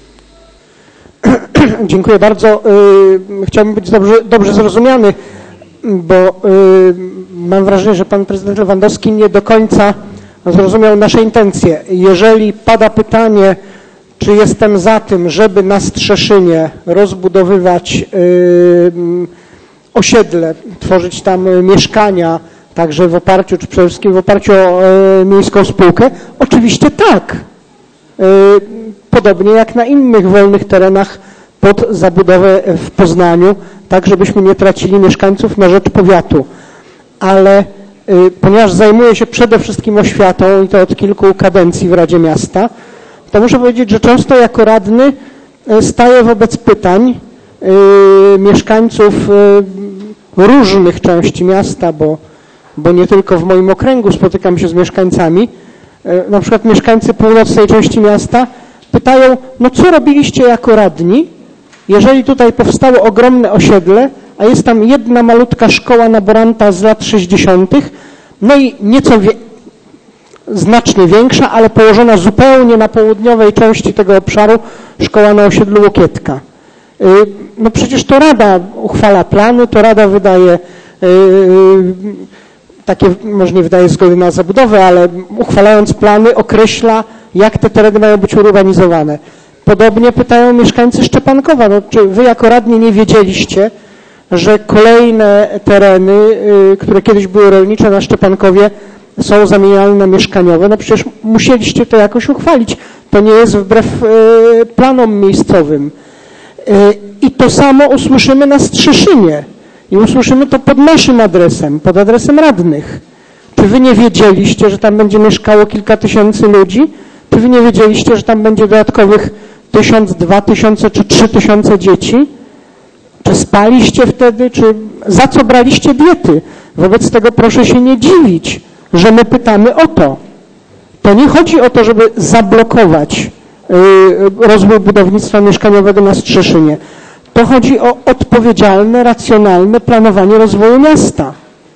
Dziękuję bardzo. Chciałbym być dobrze zrozumiany, bo mam wrażenie, że pan prezydent Lewandowski nie do końca zrozumiał nasze intencje. Jeżeli pada pytanie, czy jestem za tym, żeby na Strzeszynie rozbudowywać osiedle, tworzyć tam mieszkania, także w oparciu, czy przede wszystkim w oparciu o miejską spółkę, oczywiście tak. Podobnie jak na innych wolnych terenach pod zabudowę w Poznaniu, tak żebyśmy nie tracili mieszkańców na rzecz powiatu. Ale ponieważ zajmuję się przede wszystkim oświatą i to od kilku kadencji w Radzie Miasta, to muszę powiedzieć, że często jako radny staję wobec pytań mieszkańców różnych części miasta, bo nie tylko w moim okręgu spotykam się z mieszkańcami. Na przykład mieszkańcy północnej części miasta pytają, no co robiliście jako radni, jeżeli tutaj powstało ogromne osiedle, a jest tam jedna malutka szkoła laboranta z lat 60., no i nieco znacznie większa, ale położona zupełnie na południowej części tego obszaru szkoła na osiedlu Łokietka. No przecież to Rada uchwala plany, to Rada wydaje takie, może nie wydaje zgody na zabudowę, ale uchwalając plany określa, jak te tereny mają być urbanizowane. Podobnie pytają mieszkańcy Szczepankowa, no, czy wy jako radni nie wiedzieliście, że kolejne tereny, które kiedyś były rolnicze na Szczepankowie, są zamieniane na mieszkaniowe? No przecież musieliście to jakoś uchwalić. To nie jest wbrew planom miejscowym. I to samo usłyszymy na Strzeszynie. I usłyszymy to pod naszym adresem, pod adresem radnych. Czy wy nie wiedzieliście, że tam będzie mieszkało kilka tysięcy ludzi? Czy wy nie wiedzieliście, że tam będzie dodatkowych 1000, 2000 czy 3000 dzieci? Czy spaliście wtedy? Czy za co braliście diety? Wobec tego proszę się nie dziwić, że my pytamy o to. To nie chodzi o to, żeby zablokować rozwój budownictwa mieszkaniowego na Strzeszynie. To chodzi o odpowiedzialne, racjonalne planowanie rozwoju miasta.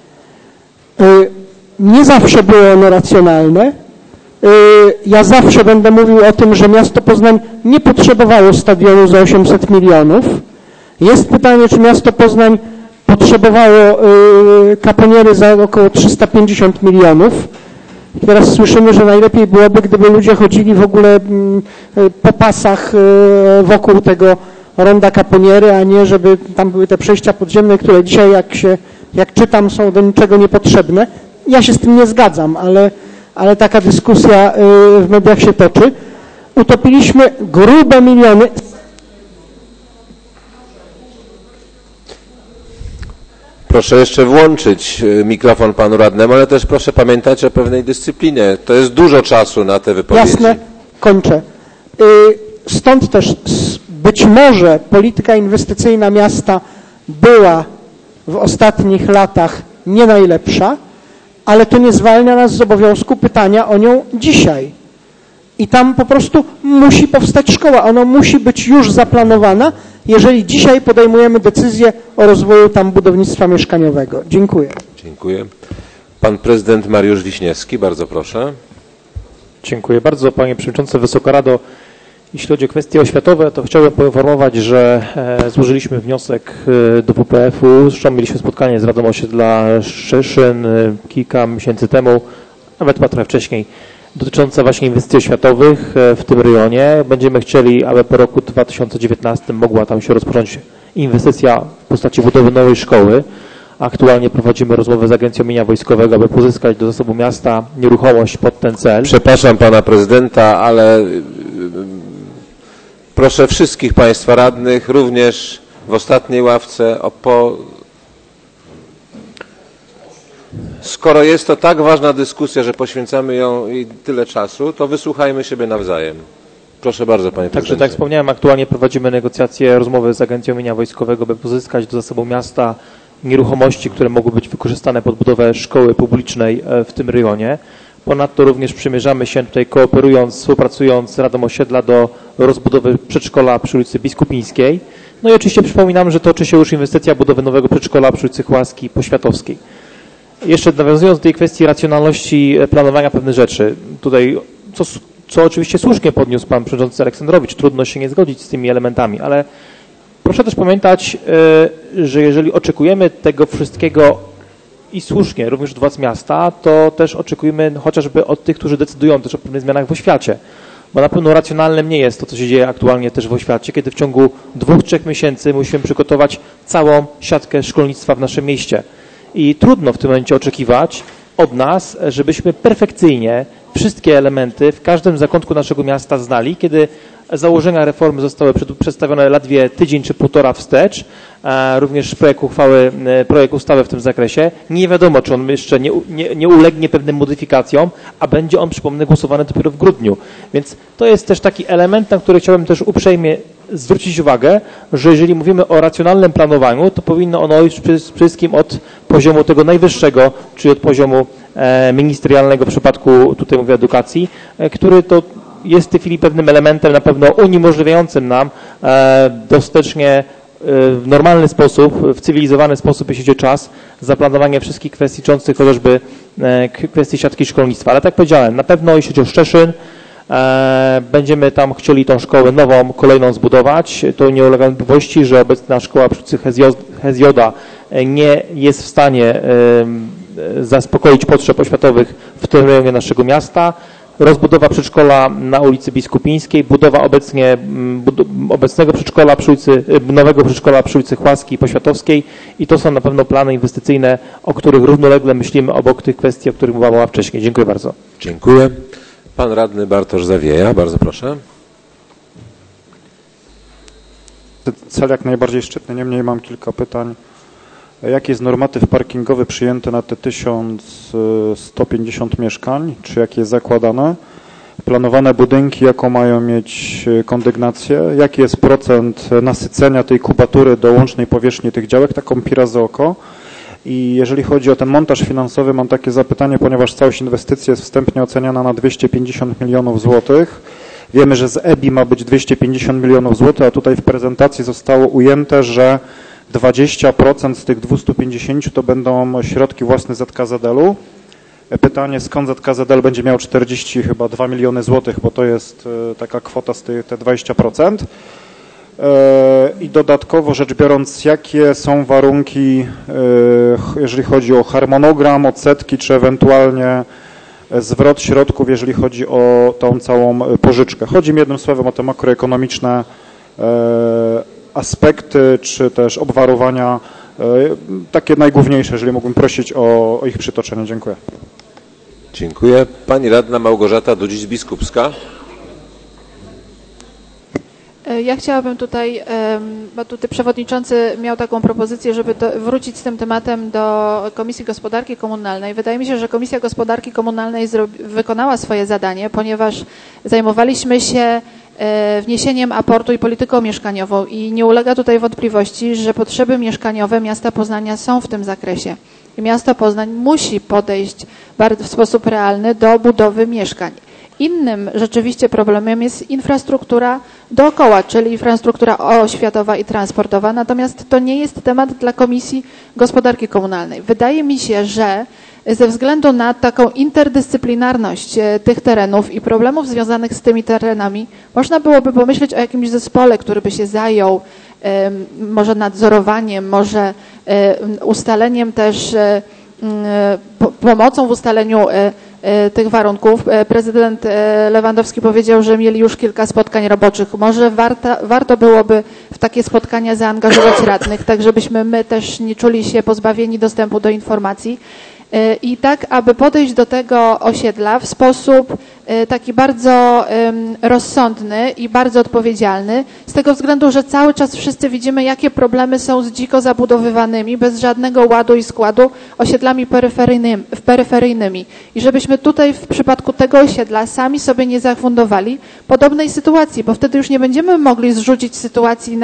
Nie zawsze było ono racjonalne. Ja zawsze będę mówił o tym, że miasto Poznań nie potrzebowało stadionu za 800 milionów. Jest pytanie, czy miasto Poznań potrzebowało kaponiery za około 350 milionów. Teraz słyszymy, że najlepiej byłoby, gdyby ludzie chodzili w ogóle po pasach wokół tego ronda kaponiery, a nie żeby tam były te przejścia podziemne, które dzisiaj, jak czytam, są do niczego niepotrzebne. Ja się z tym nie zgadzam, ale taka dyskusja w mediach się toczy. Utopiliśmy grube miliony. Proszę jeszcze włączyć mikrofon panu radnemu, ale też proszę pamiętać o pewnej dyscyplinie. To jest dużo czasu na te wypowiedzi. Jasne, kończę. Stąd też być może polityka inwestycyjna miasta była w ostatnich latach nie najlepsza, ale to nie zwalnia nas z obowiązku pytania o nią dzisiaj. I tam po prostu musi powstać szkoła. Ona musi być już zaplanowana, jeżeli dzisiaj podejmujemy decyzję o rozwoju tam budownictwa mieszkaniowego. Dziękuję. Dziękuję. Pan prezydent Mariusz Wiśniewski, bardzo proszę. Dziękuję bardzo, panie przewodniczący, Wysoka Rado. Jeśli chodzi o kwestie oświatowe, to chciałbym poinformować, że złożyliśmy wniosek do WPF-u, zresztą mieliśmy spotkanie z Radą Osiedla Szczeszyn kilka miesięcy temu, nawet chyba trochę wcześniej, dotyczące właśnie inwestycji oświatowych w tym rejonie. Będziemy chcieli, aby po roku 2019 mogła tam się rozpocząć inwestycja w postaci budowy nowej szkoły. Aktualnie prowadzimy rozmowę z Agencją Mienia Wojskowego, aby pozyskać do zasobu miasta nieruchomość pod ten cel. Przepraszam pana prezydenta, ale proszę wszystkich państwa radnych, również w ostatniej ławce, skoro jest to tak ważna dyskusja, że poświęcamy jej tyle czasu, to wysłuchajmy siebie nawzajem. Proszę bardzo, panie prezydencie. Także tak jak wspomniałem, aktualnie prowadzimy negocjacje, rozmowy z Agencją Mienia Wojskowego, by pozyskać do zasobu miasta nieruchomości, które mogły być wykorzystane pod budowę szkoły publicznej w tym rejonie. Ponadto również przymierzamy się tutaj, kooperując, współpracując z Radą Osiedla do rozbudowy przedszkola przy ulicy Biskupińskiej. No i oczywiście przypominam, że toczy się już inwestycja budowy nowego przedszkola przy ulicy Chłaskiej Poświatowskiej. Jeszcze nawiązując do tej kwestii racjonalności planowania pewnych rzeczy, tutaj co oczywiście słusznie podniósł pan przewodniczący Aleksandrowicz, trudno się nie zgodzić z tymi elementami, ale proszę też pamiętać, że jeżeli oczekujemy tego wszystkiego i słusznie również od władz miasta, to też oczekujemy chociażby od tych, którzy decydują też o pewnych zmianach w oświacie. Bo na pewno racjonalnym nie jest to, co się dzieje aktualnie też w oświacie, kiedy w ciągu 2-3 miesięcy musimy przygotować całą siatkę szkolnictwa w naszym mieście. I trudno w tym momencie oczekiwać od nas, żebyśmy perfekcyjnie wszystkie elementy w każdym zakątku naszego miasta znali, kiedy założenia reformy zostały przedstawione ledwie tydzień czy półtora wstecz, również projekt ustawy w tym zakresie. Nie wiadomo, czy on jeszcze nie ulegnie pewnym modyfikacjom, a będzie on, przypomnę, głosowany dopiero w grudniu. Więc to jest też taki element, na który chciałbym też uprzejmie zwrócić uwagę, że jeżeli mówimy o racjonalnym planowaniu, to powinno ono iść przede wszystkim od poziomu tego najwyższego, czyli od poziomu ministerialnego w przypadku, tutaj mówię, edukacji, który to jest w tej chwili pewnym elementem na pewno uniemożliwiającym nam dostatecznie w normalny sposób, w cywilizowany sposób, jeśli chodzi o czas, zaplanowanie wszystkich kwestii dotyczących chociażby kwestii siatki szkolnictwa. Ale tak jak powiedziałem, na pewno jeśli chodzi o Szczeszyn, będziemy tam chcieli tą szkołę nową, kolejną zbudować. To nie ulega wątpliwości, że obecna szkoła przy ulicy Hezjoda nie jest w stanie zaspokoić potrzeb oświatowych w tym rejonie naszego miasta. rozbudowa przedszkola na ulicy Biskupińskiej, budowa obecnego przedszkola przy ulicy, nowego przedszkola przy ulicy Chłaskiej i Poświatowskiej i to są na pewno plany inwestycyjne, o których równolegle myślimy obok tych kwestii, o których mowa była wcześniej. Dziękuję bardzo. Dziękuję. Pan radny Bartosz Zawieja, bardzo proszę. Cel jak najbardziej szczytny, niemniej mam kilka pytań. Jaki jest normatyw parkingowy przyjęty na te 1150 mieszkań? Czy jakie jest zakładane? Planowane budynki, jaką mają mieć kondygnację? Jaki jest procent nasycenia tej kubatury do łącznej powierzchni tych działek? Taką pira za oko. I jeżeli chodzi o ten montaż finansowy, mam takie zapytanie, ponieważ całość inwestycji jest wstępnie oceniana na 250 milionów złotych. Wiemy, że z EBI ma być 250 milionów złotych, a tutaj w prezentacji zostało ujęte, że 20% z tych 250 to będą środki własne ZKZL-u. Pytanie, skąd ZKZL będzie miał 42 miliony złotych, bo to jest taka kwota z te 20%. I dodatkowo rzecz biorąc, jakie są warunki, jeżeli chodzi o harmonogram, odsetki, czy ewentualnie zwrot środków, jeżeli chodzi o tą całą pożyczkę. Chodzi mi jednym słowem o te makroekonomiczne aspekty, czy też obwarowania, takie najgłówniejsze, jeżeli mógłbym prosić o ich przytoczenie. Dziękuję. Dziękuję. Pani radna Małgorzata Dudzic-Biskupska. Ja chciałabym tutaj, bo tutaj przewodniczący miał taką propozycję, żeby wrócić z tym tematem do Komisji Gospodarki Komunalnej. Wydaje mi się, że Komisja Gospodarki Komunalnej wykonała swoje zadanie, ponieważ zajmowaliśmy się wniesieniem aportu i polityką mieszkaniową i nie ulega tutaj wątpliwości, że potrzeby mieszkaniowe miasta Poznania są w tym zakresie. I miasto Poznań musi podejść w sposób realny do budowy mieszkań. Innym rzeczywiście problemem jest infrastruktura dookoła, czyli infrastruktura oświatowa i transportowa, natomiast to nie jest temat dla Komisji Gospodarki Komunalnej. Wydaje mi się, że ze względu na taką interdyscyplinarność tych terenów i problemów związanych z tymi terenami, można byłoby pomyśleć o jakimś zespole, który by się zajął może nadzorowaniem, może ustaleniem też, pomocą w ustaleniu tych warunków. Prezydent Lewandowski powiedział, że mieli już kilka spotkań roboczych. Może warto byłoby w takie spotkania zaangażować radnych, tak żebyśmy my też nie czuli się pozbawieni dostępu do informacji. I tak, aby podejść do tego osiedla w sposób taki bardzo rozsądny i bardzo odpowiedzialny, z tego względu, że cały czas wszyscy widzimy, jakie problemy są z dziko zabudowywanymi, bez żadnego ładu i składu osiedlami peryferyjnymi. I żebyśmy tutaj w przypadku tego osiedla sami sobie nie zafundowali podobnej sytuacji, bo wtedy już nie będziemy mogli zrzucić sytuacji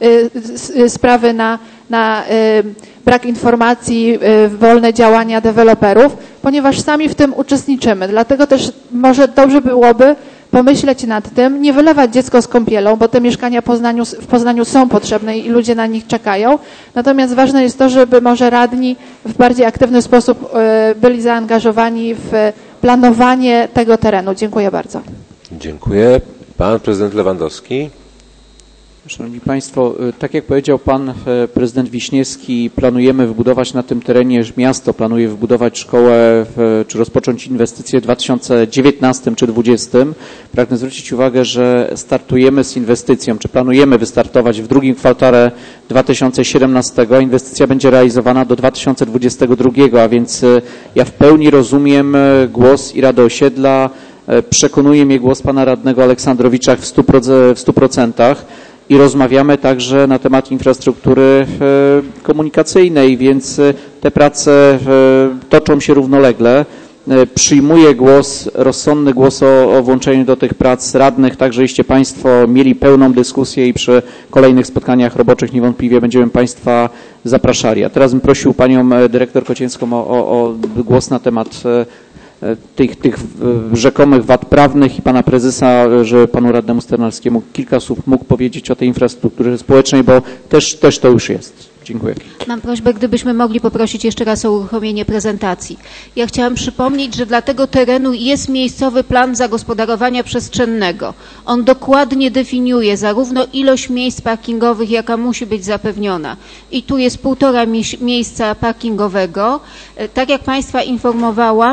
sprawy na brak informacji, wolne działania deweloperów, ponieważ sami w tym uczestniczymy. Dlatego też może dobrze byłoby pomyśleć nad tym, nie wylewać dziecko z kąpielą, bo te mieszkania w Poznaniu są potrzebne i ludzie na nich czekają. Natomiast ważne jest to, żeby może radni w bardziej aktywny sposób byli zaangażowani w planowanie tego terenu. Dziękuję bardzo. Dziękuję. Pan prezydent Lewandowski. Szanowni Państwo, tak jak powiedział Pan prezydent Wiśniewski, planujemy wybudować na tym terenie, miasto planuje wybudować szkołę czy rozpocząć inwestycje w 2019 czy 2020. Pragnę zwrócić uwagę, że startujemy z inwestycją, czy planujemy wystartować w drugim kwartale 2017. Inwestycja będzie realizowana do 2022, a więc ja w pełni rozumiem głos i Rady Osiedla, przekonuje mnie głos Pana radnego Aleksandrowicza w 100%. I rozmawiamy także na temat infrastruktury komunikacyjnej, więc te prace toczą się równolegle. Przyjmuję rozsądny głos o włączeniu do tych prac radnych, tak żebyście Państwo mieli pełną dyskusję i przy kolejnych spotkaniach roboczych niewątpliwie będziemy Państwa zapraszali. A teraz bym prosił Panią Dyrektor Kocięską o głos na temat tych rzekomych wad prawnych i Pana Prezesa, że Panu Radnemu Sternalskiemu kilka słów mógł powiedzieć o tej infrastrukturze społecznej, bo też to już jest. Dziękuję. Mam prośbę, gdybyśmy mogli poprosić jeszcze raz o uruchomienie prezentacji. Ja chciałam przypomnieć, że dla tego terenu jest miejscowy plan zagospodarowania przestrzennego. On dokładnie definiuje zarówno ilość miejsc parkingowych, jaka musi być zapewniona. I tu jest 1,5 miejsca parkingowego. Tak jak Państwa informowałam,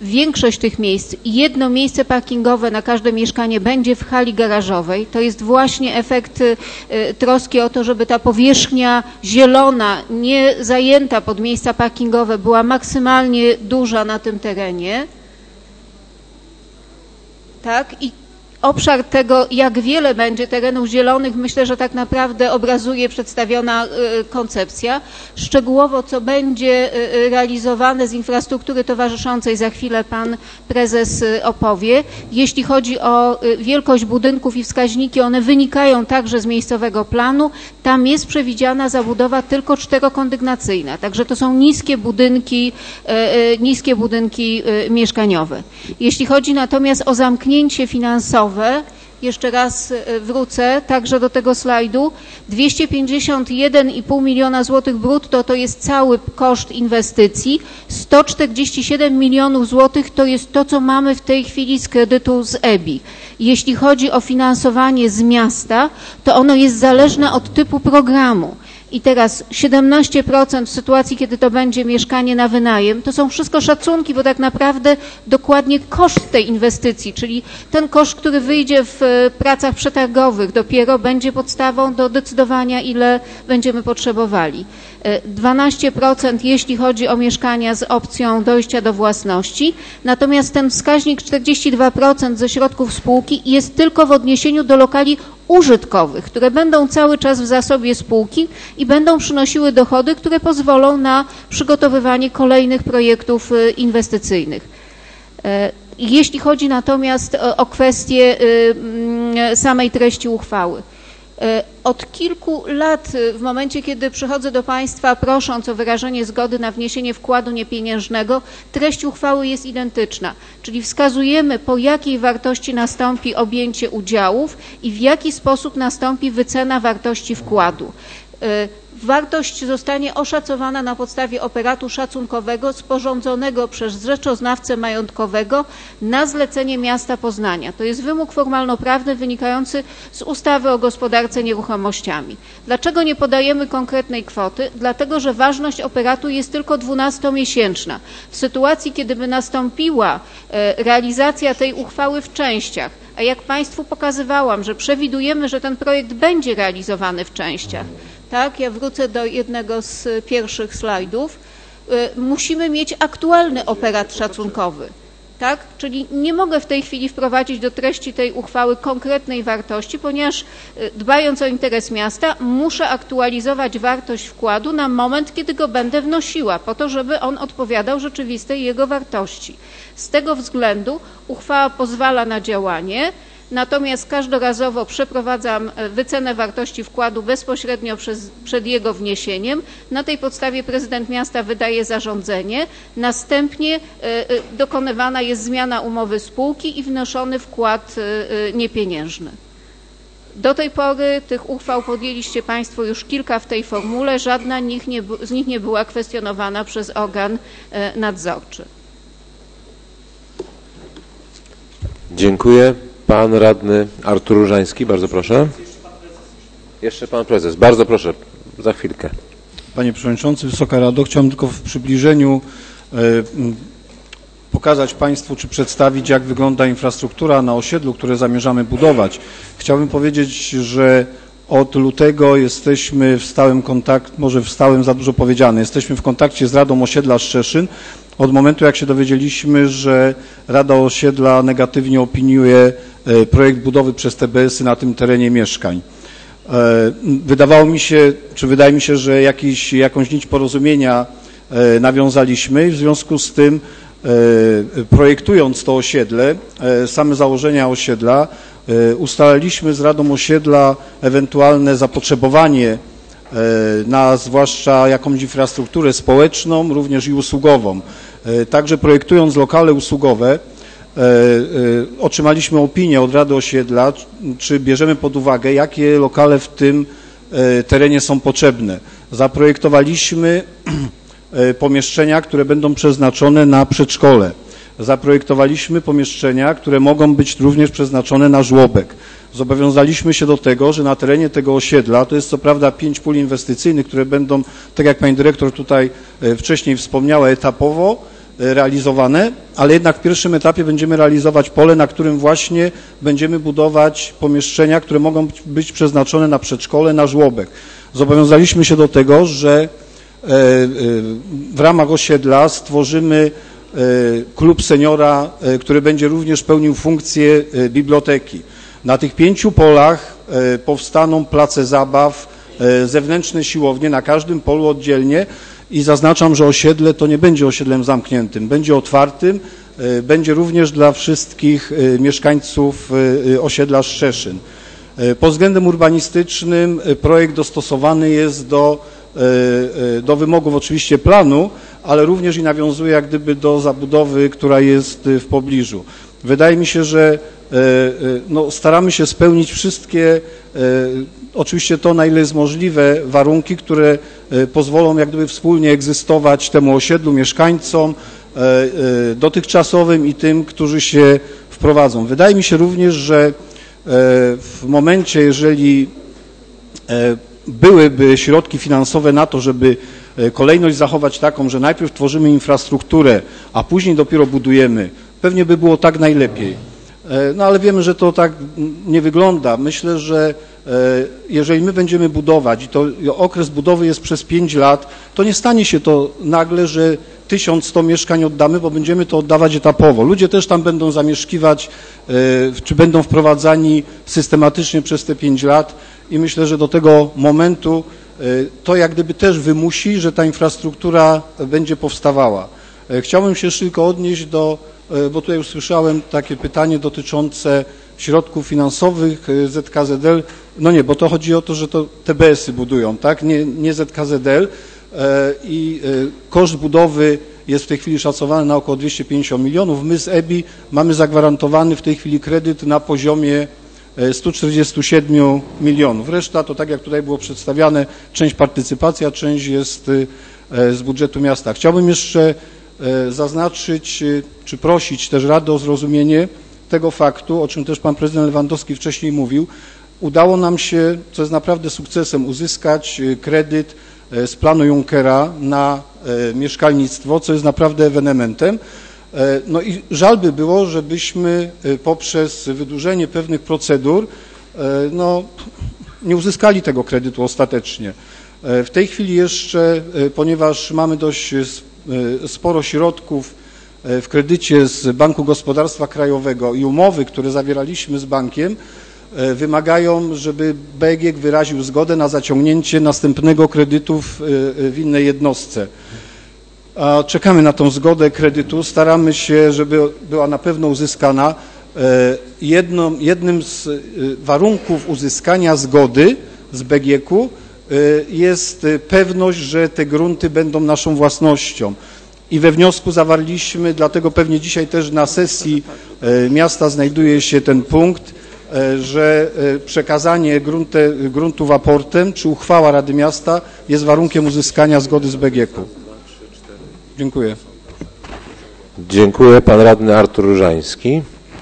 większość tych miejsc, jedno miejsce parkingowe na każde mieszkanie będzie w hali garażowej. To jest właśnie efekt troski o to, żeby ta powierzchnia zielona, nie zajęta pod miejsca parkingowe, była maksymalnie duża na tym terenie. Tak? I obszar tego, jak wiele będzie terenów zielonych, myślę, że tak naprawdę obrazuje przedstawiona koncepcja. Szczegółowo, co będzie realizowane z infrastruktury towarzyszącej, za chwilę pan prezes opowie. Jeśli chodzi o wielkość budynków i wskaźniki, one wynikają także z miejscowego planu. Tam jest przewidziana zabudowa tylko 4-kondygnacyjna, także to są niskie budynki mieszkaniowe. Jeśli chodzi natomiast o zamknięcie finansowe, jeszcze raz wrócę także do tego slajdu, 251,5 miliona złotych brutto to jest cały koszt inwestycji, 147 milionów złotych to jest to, co mamy w tej chwili z kredytu z EBI. Jeśli chodzi o finansowanie z miasta, to ono jest zależne od typu programu. I teraz 17% w sytuacji, kiedy to będzie mieszkanie na wynajem, to są wszystko szacunki, bo tak naprawdę dokładnie koszt tej inwestycji, czyli ten koszt, który wyjdzie w pracach przetargowych, dopiero będzie podstawą do decydowania, ile będziemy potrzebowali. 12% jeśli chodzi o mieszkania z opcją dojścia do własności, natomiast ten wskaźnik 42% ze środków spółki jest tylko w odniesieniu do lokali użytkowych, które będą cały czas w zasobie spółki i będą przynosiły dochody, które pozwolą na przygotowywanie kolejnych projektów inwestycyjnych. Jeśli chodzi natomiast o kwestię samej treści uchwały. Od kilku lat, w momencie, kiedy przychodzę do Państwa prosząc o wyrażenie zgody na wniesienie wkładu niepieniężnego, treść uchwały jest identyczna, czyli wskazujemy, po jakiej wartości nastąpi objęcie udziałów i w jaki sposób nastąpi wycena wartości wkładu. Wartość zostanie oszacowana na podstawie operatu szacunkowego sporządzonego przez rzeczoznawcę majątkowego na zlecenie miasta Poznania. To jest wymóg formalnoprawny wynikający z ustawy o gospodarce nieruchomościami. Dlaczego nie podajemy konkretnej kwoty? Dlatego, że ważność operatu jest tylko 12-miesięczna. W sytuacji, kiedy by nastąpiła realizacja tej uchwały w częściach, a jak Państwu pokazywałam, że przewidujemy, że ten projekt będzie realizowany w częściach, tak, ja wrócę do jednego z pierwszych slajdów, musimy mieć aktualny operat szacunkowy, tak, czyli nie mogę w tej chwili wprowadzić do treści tej uchwały konkretnej wartości, ponieważ dbając o interes miasta, muszę aktualizować wartość wkładu na moment, kiedy go będę wnosiła, po to, żeby on odpowiadał rzeczywistej jego wartości. Z tego względu uchwała pozwala na działanie, natomiast każdorazowo przeprowadzam wycenę wartości wkładu bezpośrednio przed jego wniesieniem. Na tej podstawie prezydent miasta wydaje zarządzenie. Następnie dokonywana jest zmiana umowy spółki i wnoszony wkład niepieniężny. Do tej pory tych uchwał podjęliście Państwo już kilka w tej formule. Żadna z nich nie była kwestionowana przez organ nadzorczy. Dziękuję. Pan radny Artur Różański, bardzo proszę. Jeszcze pan prezes, bardzo proszę, za chwilkę. Panie Przewodniczący, Wysoka Rado, chciałem tylko w przybliżeniu pokazać Państwu, czy przedstawić, jak wygląda infrastruktura na osiedlu, które zamierzamy budować. Chciałbym powiedzieć, że od lutego jesteśmy w stałym kontakcie, może w stałym za dużo powiedziane, jesteśmy w kontakcie z Radą Osiedla Szczeszyn. Od momentu, jak się dowiedzieliśmy, że Rada Osiedla negatywnie opiniuje projekt budowy przez TBS-y na tym terenie mieszkań. Wydawało mi się, czy wydaje mi się, że jakąś nić porozumienia nawiązaliśmy i w związku z tym projektując to osiedle, same założenia osiedla, ustaliliśmy z Radą Osiedla ewentualne zapotrzebowanie na zwłaszcza jakąś infrastrukturę społeczną, również i usługową. Także projektując lokale usługowe, otrzymaliśmy opinię od Rady Osiedla, czy bierzemy pod uwagę, jakie lokale w tym terenie są potrzebne. Zaprojektowaliśmy pomieszczenia, które będą przeznaczone na przedszkole. Zaprojektowaliśmy pomieszczenia, które mogą być również przeznaczone na żłobek. Zobowiązaliśmy się do tego, że na terenie tego osiedla, to jest co prawda 5 pól inwestycyjnych, które będą, tak jak pani dyrektor tutaj wcześniej wspomniała, etapowo realizowane, ale jednak w pierwszym etapie będziemy realizować pole, na którym właśnie będziemy budować pomieszczenia, które mogą być przeznaczone na przedszkole, na żłobek. Zobowiązaliśmy się do tego, że w ramach osiedla stworzymy klub seniora, który będzie również pełnił funkcję biblioteki. Na tych 5 polach powstaną place zabaw, zewnętrzne siłownie, na każdym polu oddzielnie i zaznaczam, że osiedle to nie będzie osiedlem zamkniętym, będzie otwartym, będzie również dla wszystkich mieszkańców osiedla Szczeszyn. Pod względem urbanistycznym projekt dostosowany jest do wymogów oczywiście planu, ale również i nawiązuje jak gdyby do zabudowy, która jest w pobliżu. Wydaje mi się, że no, staramy się spełnić wszystkie, oczywiście to, na ile jest możliwe, warunki, które pozwolą jak gdyby wspólnie egzystować temu osiedlu, mieszkańcom dotychczasowym i tym, którzy się wprowadzą. Wydaje mi się również, że w momencie, jeżeli byłyby środki finansowe na to, żeby kolejność zachować taką, że najpierw tworzymy infrastrukturę, a później dopiero budujemy, pewnie by było tak najlepiej. No ale wiemy, że to tak nie wygląda. Myślę, że jeżeli my będziemy budować i to okres budowy jest przez 5 lat, to nie stanie się to nagle, że 1100 mieszkań oddamy, bo będziemy to oddawać etapowo. Ludzie też tam będą zamieszkiwać, czy będą wprowadzani systematycznie przez te 5 lat i myślę, że do tego momentu to jak gdyby też wymusi, że ta infrastruktura będzie powstawała. Chciałbym się jeszcze tylko odnieść bo tutaj już słyszałem takie pytanie dotyczące środków finansowych ZKZL. No nie, bo to chodzi o to, że to TBS-y budują, tak? Nie ZKZL i koszt budowy jest w tej chwili szacowany na około 250 milionów. My z EBI mamy zagwarantowany w tej chwili kredyt na poziomie 147 milionów. Reszta to tak jak tutaj było przedstawiane, część partycypacja, część jest z budżetu miasta. Chciałbym jeszcze zaznaczyć, czy prosić też Radę o zrozumienie tego faktu, o czym też pan prezydent Lewandowski wcześniej mówił. Udało nam się, co jest naprawdę sukcesem, uzyskać kredyt z planu Junckera na mieszkalnictwo, co jest naprawdę ewenementem. No i żal by było, żebyśmy poprzez wydłużenie pewnych procedur no, nie uzyskali tego kredytu ostatecznie. W tej chwili jeszcze, ponieważ mamy dość sporo środków w kredycie z Banku Gospodarstwa Krajowego i umowy, które zawieraliśmy z bankiem, wymagają, żeby BGK wyraził zgodę na zaciągnięcie następnego kredytu w innej jednostce. Czekamy na tą zgodę kredytu, staramy się, żeby była na pewno uzyskana. Jednym z warunków uzyskania zgody z BGK-u jest pewność, że te grunty będą naszą własnością. I we wniosku zawarliśmy, dlatego pewnie dzisiaj też na sesji miasta znajduje się ten punkt, że przekazanie gruntów aportem czy uchwała Rady Miasta jest warunkiem uzyskania zgody z BGK-u. Dziękuję. Dziękuję. Pan radny Artur Różański.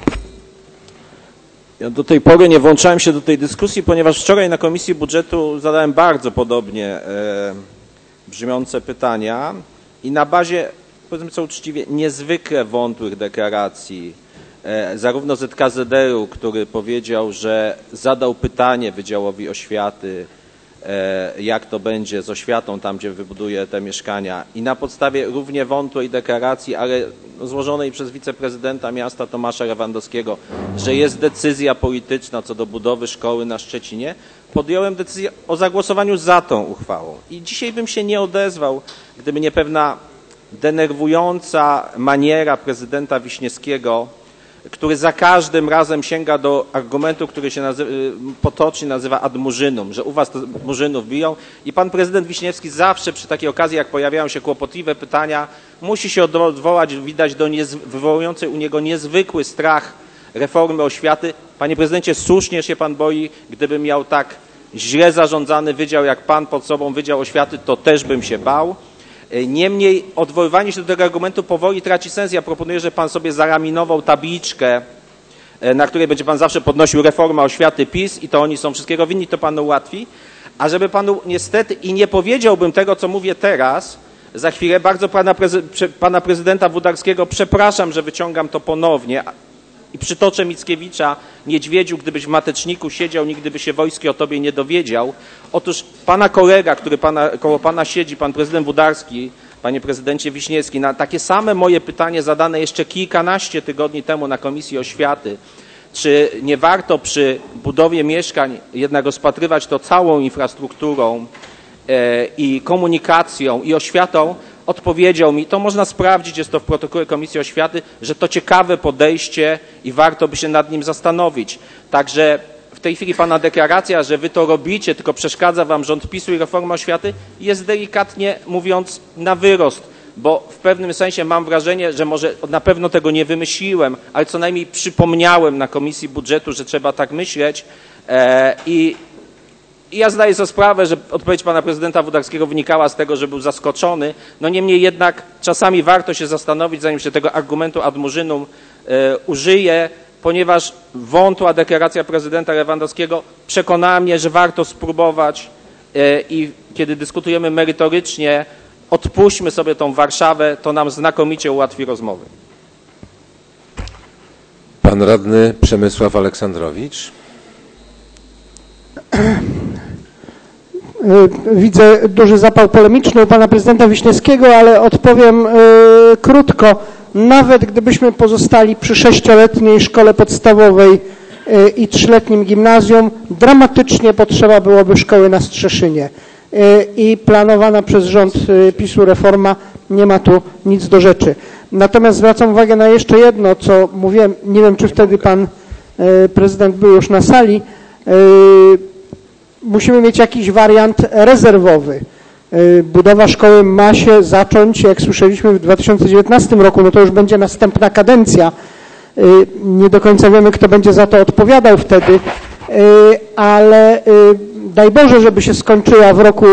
Ja do tej pory nie włączałem się do tej dyskusji, ponieważ wczoraj na Komisji Budżetu zadałem bardzo podobnie brzmiące pytania i na bazie, powiedzmy co uczciwie, niezwykle wątłych deklaracji zarówno ZKZR-u, który powiedział, że zadał pytanie Wydziałowi Oświaty, jak to będzie z oświatą tam, gdzie wybuduje te mieszkania, i na podstawie równie wątłej deklaracji, ale złożonej przez wiceprezydenta miasta Tomasza Lewandowskiego, że jest decyzja polityczna co do budowy szkoły na Szczecinie, podjąłem decyzję o zagłosowaniu za tą uchwałą. I dzisiaj bym się nie odezwał, gdyby nie pewna denerwująca maniera prezydenta Wiśniewskiego, który za każdym razem sięga do argumentu, który się potocznie nazywa ad murzynum, że u was to murzynów biją, i pan prezydent Wiśniewski zawsze przy takiej okazji, jak pojawiają się kłopotliwe pytania, musi się odwołać, widać, do wywołującej u niego niezwykły strach reformy oświaty. Panie prezydencie, słusznie się pan boi, gdybym miał tak źle zarządzany wydział jak pan pod sobą, Wydział Oświaty, to też bym się bał. Niemniej odwoływanie się do tego argumentu powoli traci sens. Ja proponuję, że pan sobie zalaminował tabliczkę, na której będzie pan zawsze podnosił reforma oświaty PiS i to oni są wszystkiego winni, to panu ułatwi. A żeby panu niestety, i nie powiedziałbym tego, co mówię teraz, za chwilę. Bardzo pana prezydenta Włodarskiego przepraszam, że wyciągam to ponownie i przytoczę Mickiewicza: niedźwiedziu, gdybyś w mateczniku siedział, nigdy by się wojski o tobie nie dowiedział. Otóż pana kolega, który koło pana siedzi, pan prezydent Włodarski, panie prezydencie Wiśniewski, na takie same moje pytanie zadane jeszcze kilkanaście tygodni temu na Komisji Oświaty, czy nie warto przy budowie mieszkań jednak rozpatrywać to całą infrastrukturą i komunikacją i oświatą, odpowiedział mi, to można sprawdzić, jest to w protokole Komisji Oświaty, że to ciekawe podejście i warto by się nad nim zastanowić. Także w tej chwili pana deklaracja, że wy to robicie, tylko przeszkadza wam rząd PiS-u i reforma oświaty, jest delikatnie mówiąc na wyrost, bo w pewnym sensie mam wrażenie, że może na pewno tego nie wymyśliłem, ale co najmniej przypomniałem na Komisji Budżetu, że trzeba tak myśleć i ja zdaję sobie sprawę, że odpowiedź pana prezydenta Włodarskiego wynikała z tego, że był zaskoczony. No niemniej jednak czasami warto się zastanowić, zanim się tego argumentu ad murzynum użyje, ponieważ wątła deklaracja prezydenta Lewandowskiego przekonała mnie, że warto spróbować i kiedy dyskutujemy merytorycznie, odpuśćmy sobie tą Warszawę, to nam znakomicie ułatwi rozmowy. Pan radny Przemysław Aleksandrowicz. Widzę duży zapał polemiczny u pana prezydenta Wiśniewskiego, ale odpowiem krótko. Nawet gdybyśmy pozostali przy 6-letniej szkole podstawowej i 3-letnim gimnazjum, dramatycznie potrzeba byłoby szkoły na Strzeszynie. I planowana przez rząd PiS-u reforma nie ma tu nic do rzeczy. Natomiast zwracam uwagę na jeszcze jedno, co mówiłem, nie wiem, czy wtedy pan prezydent był już na sali. Musimy mieć jakiś wariant rezerwowy. Budowa szkoły ma się zacząć, jak słyszeliśmy, w 2019 roku, no to już będzie następna kadencja. Nie do końca wiemy, kto będzie za to odpowiadał wtedy, ale daj Boże, żeby się skończyła w roku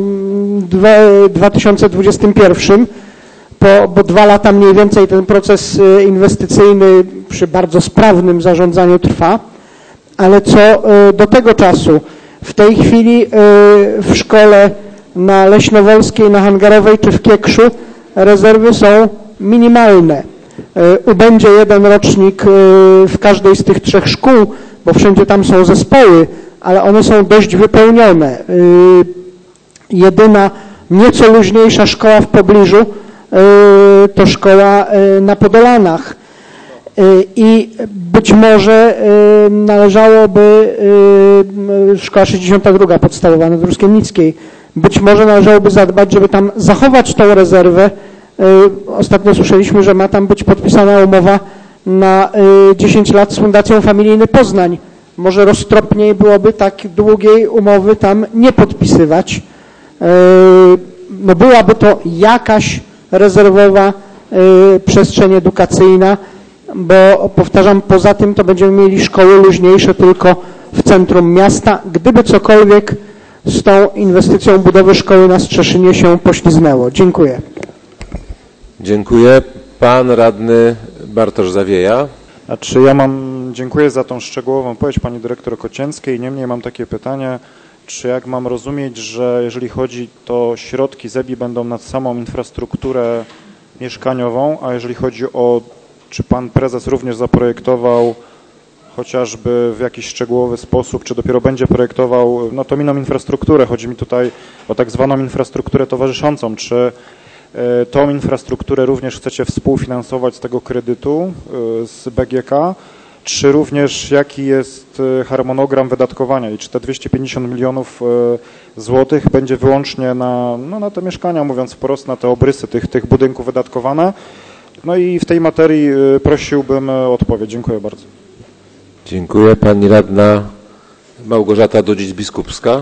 2021, bo 2 lata mniej więcej ten proces inwestycyjny przy bardzo sprawnym zarządzaniu trwa, ale co do tego czasu? W tej chwili w szkole na Leśnowolskiej, na Hangarowej czy w Kiekszu rezerwy są minimalne. Ubędzie jeden rocznik w każdej z tych 3 szkół, bo wszędzie tam są zespoły, ale one są dość wypełnione. Jedyna nieco luźniejsza szkoła w pobliżu to szkoła na Podolanach. I być może należałoby, szkoła 62 podstawowa na Druskiennickiej, być może należałoby zadbać, żeby tam zachować tą rezerwę. Ostatnio słyszeliśmy, że ma tam być podpisana umowa na 10 lat z Fundacją Familijny Poznań. Może roztropniej byłoby tak długiej umowy tam nie podpisywać. No byłaby to jakaś rezerwowa przestrzeń edukacyjna, bo powtarzam, poza tym to będziemy mieli szkoły luźniejsze tylko w centrum miasta, gdyby cokolwiek z tą inwestycją budowy szkoły na Strzeszynie się pośliznęło. Dziękuję. Dziękuję. Pan radny Bartosz Zawieja. Znaczy dziękuję za tą szczegółową odpowiedź pani dyrektor Kocięckiej. Niemniej mam takie pytanie, czy jak mam rozumieć, że jeżeli chodzi, to środki ZEBI będą na samą infrastrukturę mieszkaniową, a jeżeli chodzi o, czy pan prezes również zaprojektował chociażby w jakiś szczegółowy sposób, czy dopiero będzie projektował, no to inną infrastrukturę, chodzi mi tutaj o tak zwaną infrastrukturę towarzyszącą, czy tą infrastrukturę również chcecie współfinansować z tego kredytu z BGK, czy również jaki jest harmonogram wydatkowania i czy te 250 milionów złotych będzie wyłącznie na te mieszkania, mówiąc wprost, na te obrysy tych budynków wydatkowane. No i w tej materii prosiłbym o odpowiedź. Dziękuję bardzo. Dziękuję. Pani radna Małgorzata Dudzic-Biskupska.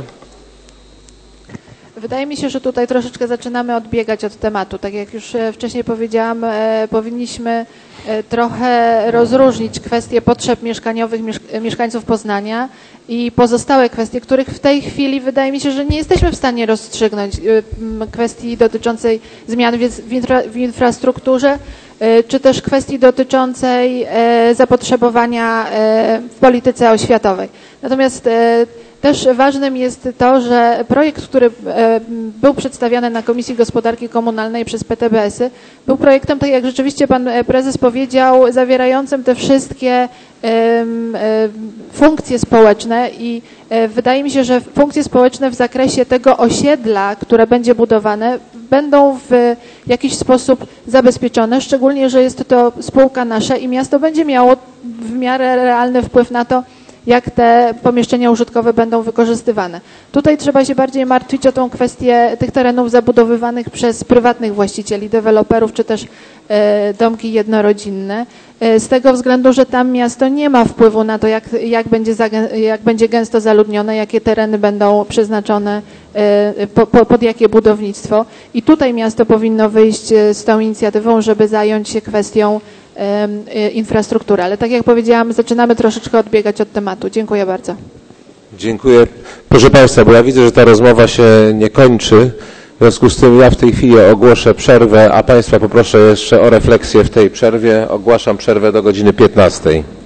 Wydaje mi się, że tutaj troszeczkę zaczynamy odbiegać od tematu. Tak jak już wcześniej powiedziałam, powinniśmy trochę rozróżnić kwestie potrzeb mieszkaniowych mieszkańców Poznania i pozostałe kwestie, których w tej chwili wydaje mi się, że nie jesteśmy w stanie rozstrzygnąć. Kwestii dotyczącej zmian w infrastrukturze, czy też kwestii dotyczącej zapotrzebowania w polityce oświatowej. Natomiast Też ważnym jest to, że projekt, który był przedstawiany na Komisji Gospodarki Komunalnej przez PTBS-y, był projektem, tak jak rzeczywiście pan prezes powiedział, zawierającym te wszystkie funkcje społeczne i wydaje mi się, że funkcje społeczne w zakresie tego osiedla, które będzie budowane, będą w jakiś sposób zabezpieczone, szczególnie, że jest to spółka nasza i miasto będzie miało w miarę realny wpływ na to, jak te pomieszczenia użytkowe będą wykorzystywane. Tutaj trzeba się bardziej martwić o tą kwestię tych terenów zabudowywanych przez prywatnych właścicieli, deweloperów, czy też domki jednorodzinne, z tego względu, że tam miasto nie ma wpływu na to, jak będzie gęsto zaludnione, jakie tereny będą przeznaczone pod jakie budownictwo. I tutaj miasto powinno wyjść z tą inicjatywą, żeby zająć się kwestią infrastruktury. Ale tak jak powiedziałam, zaczynamy troszeczkę odbiegać od tematu. Dziękuję bardzo. Dziękuję. Proszę Państwa, bo ja widzę, że ta rozmowa się nie kończy. W związku z tym ja w tej chwili ogłoszę przerwę, a Państwa poproszę jeszcze o refleksję w tej przerwie. Ogłaszam przerwę do godziny 15.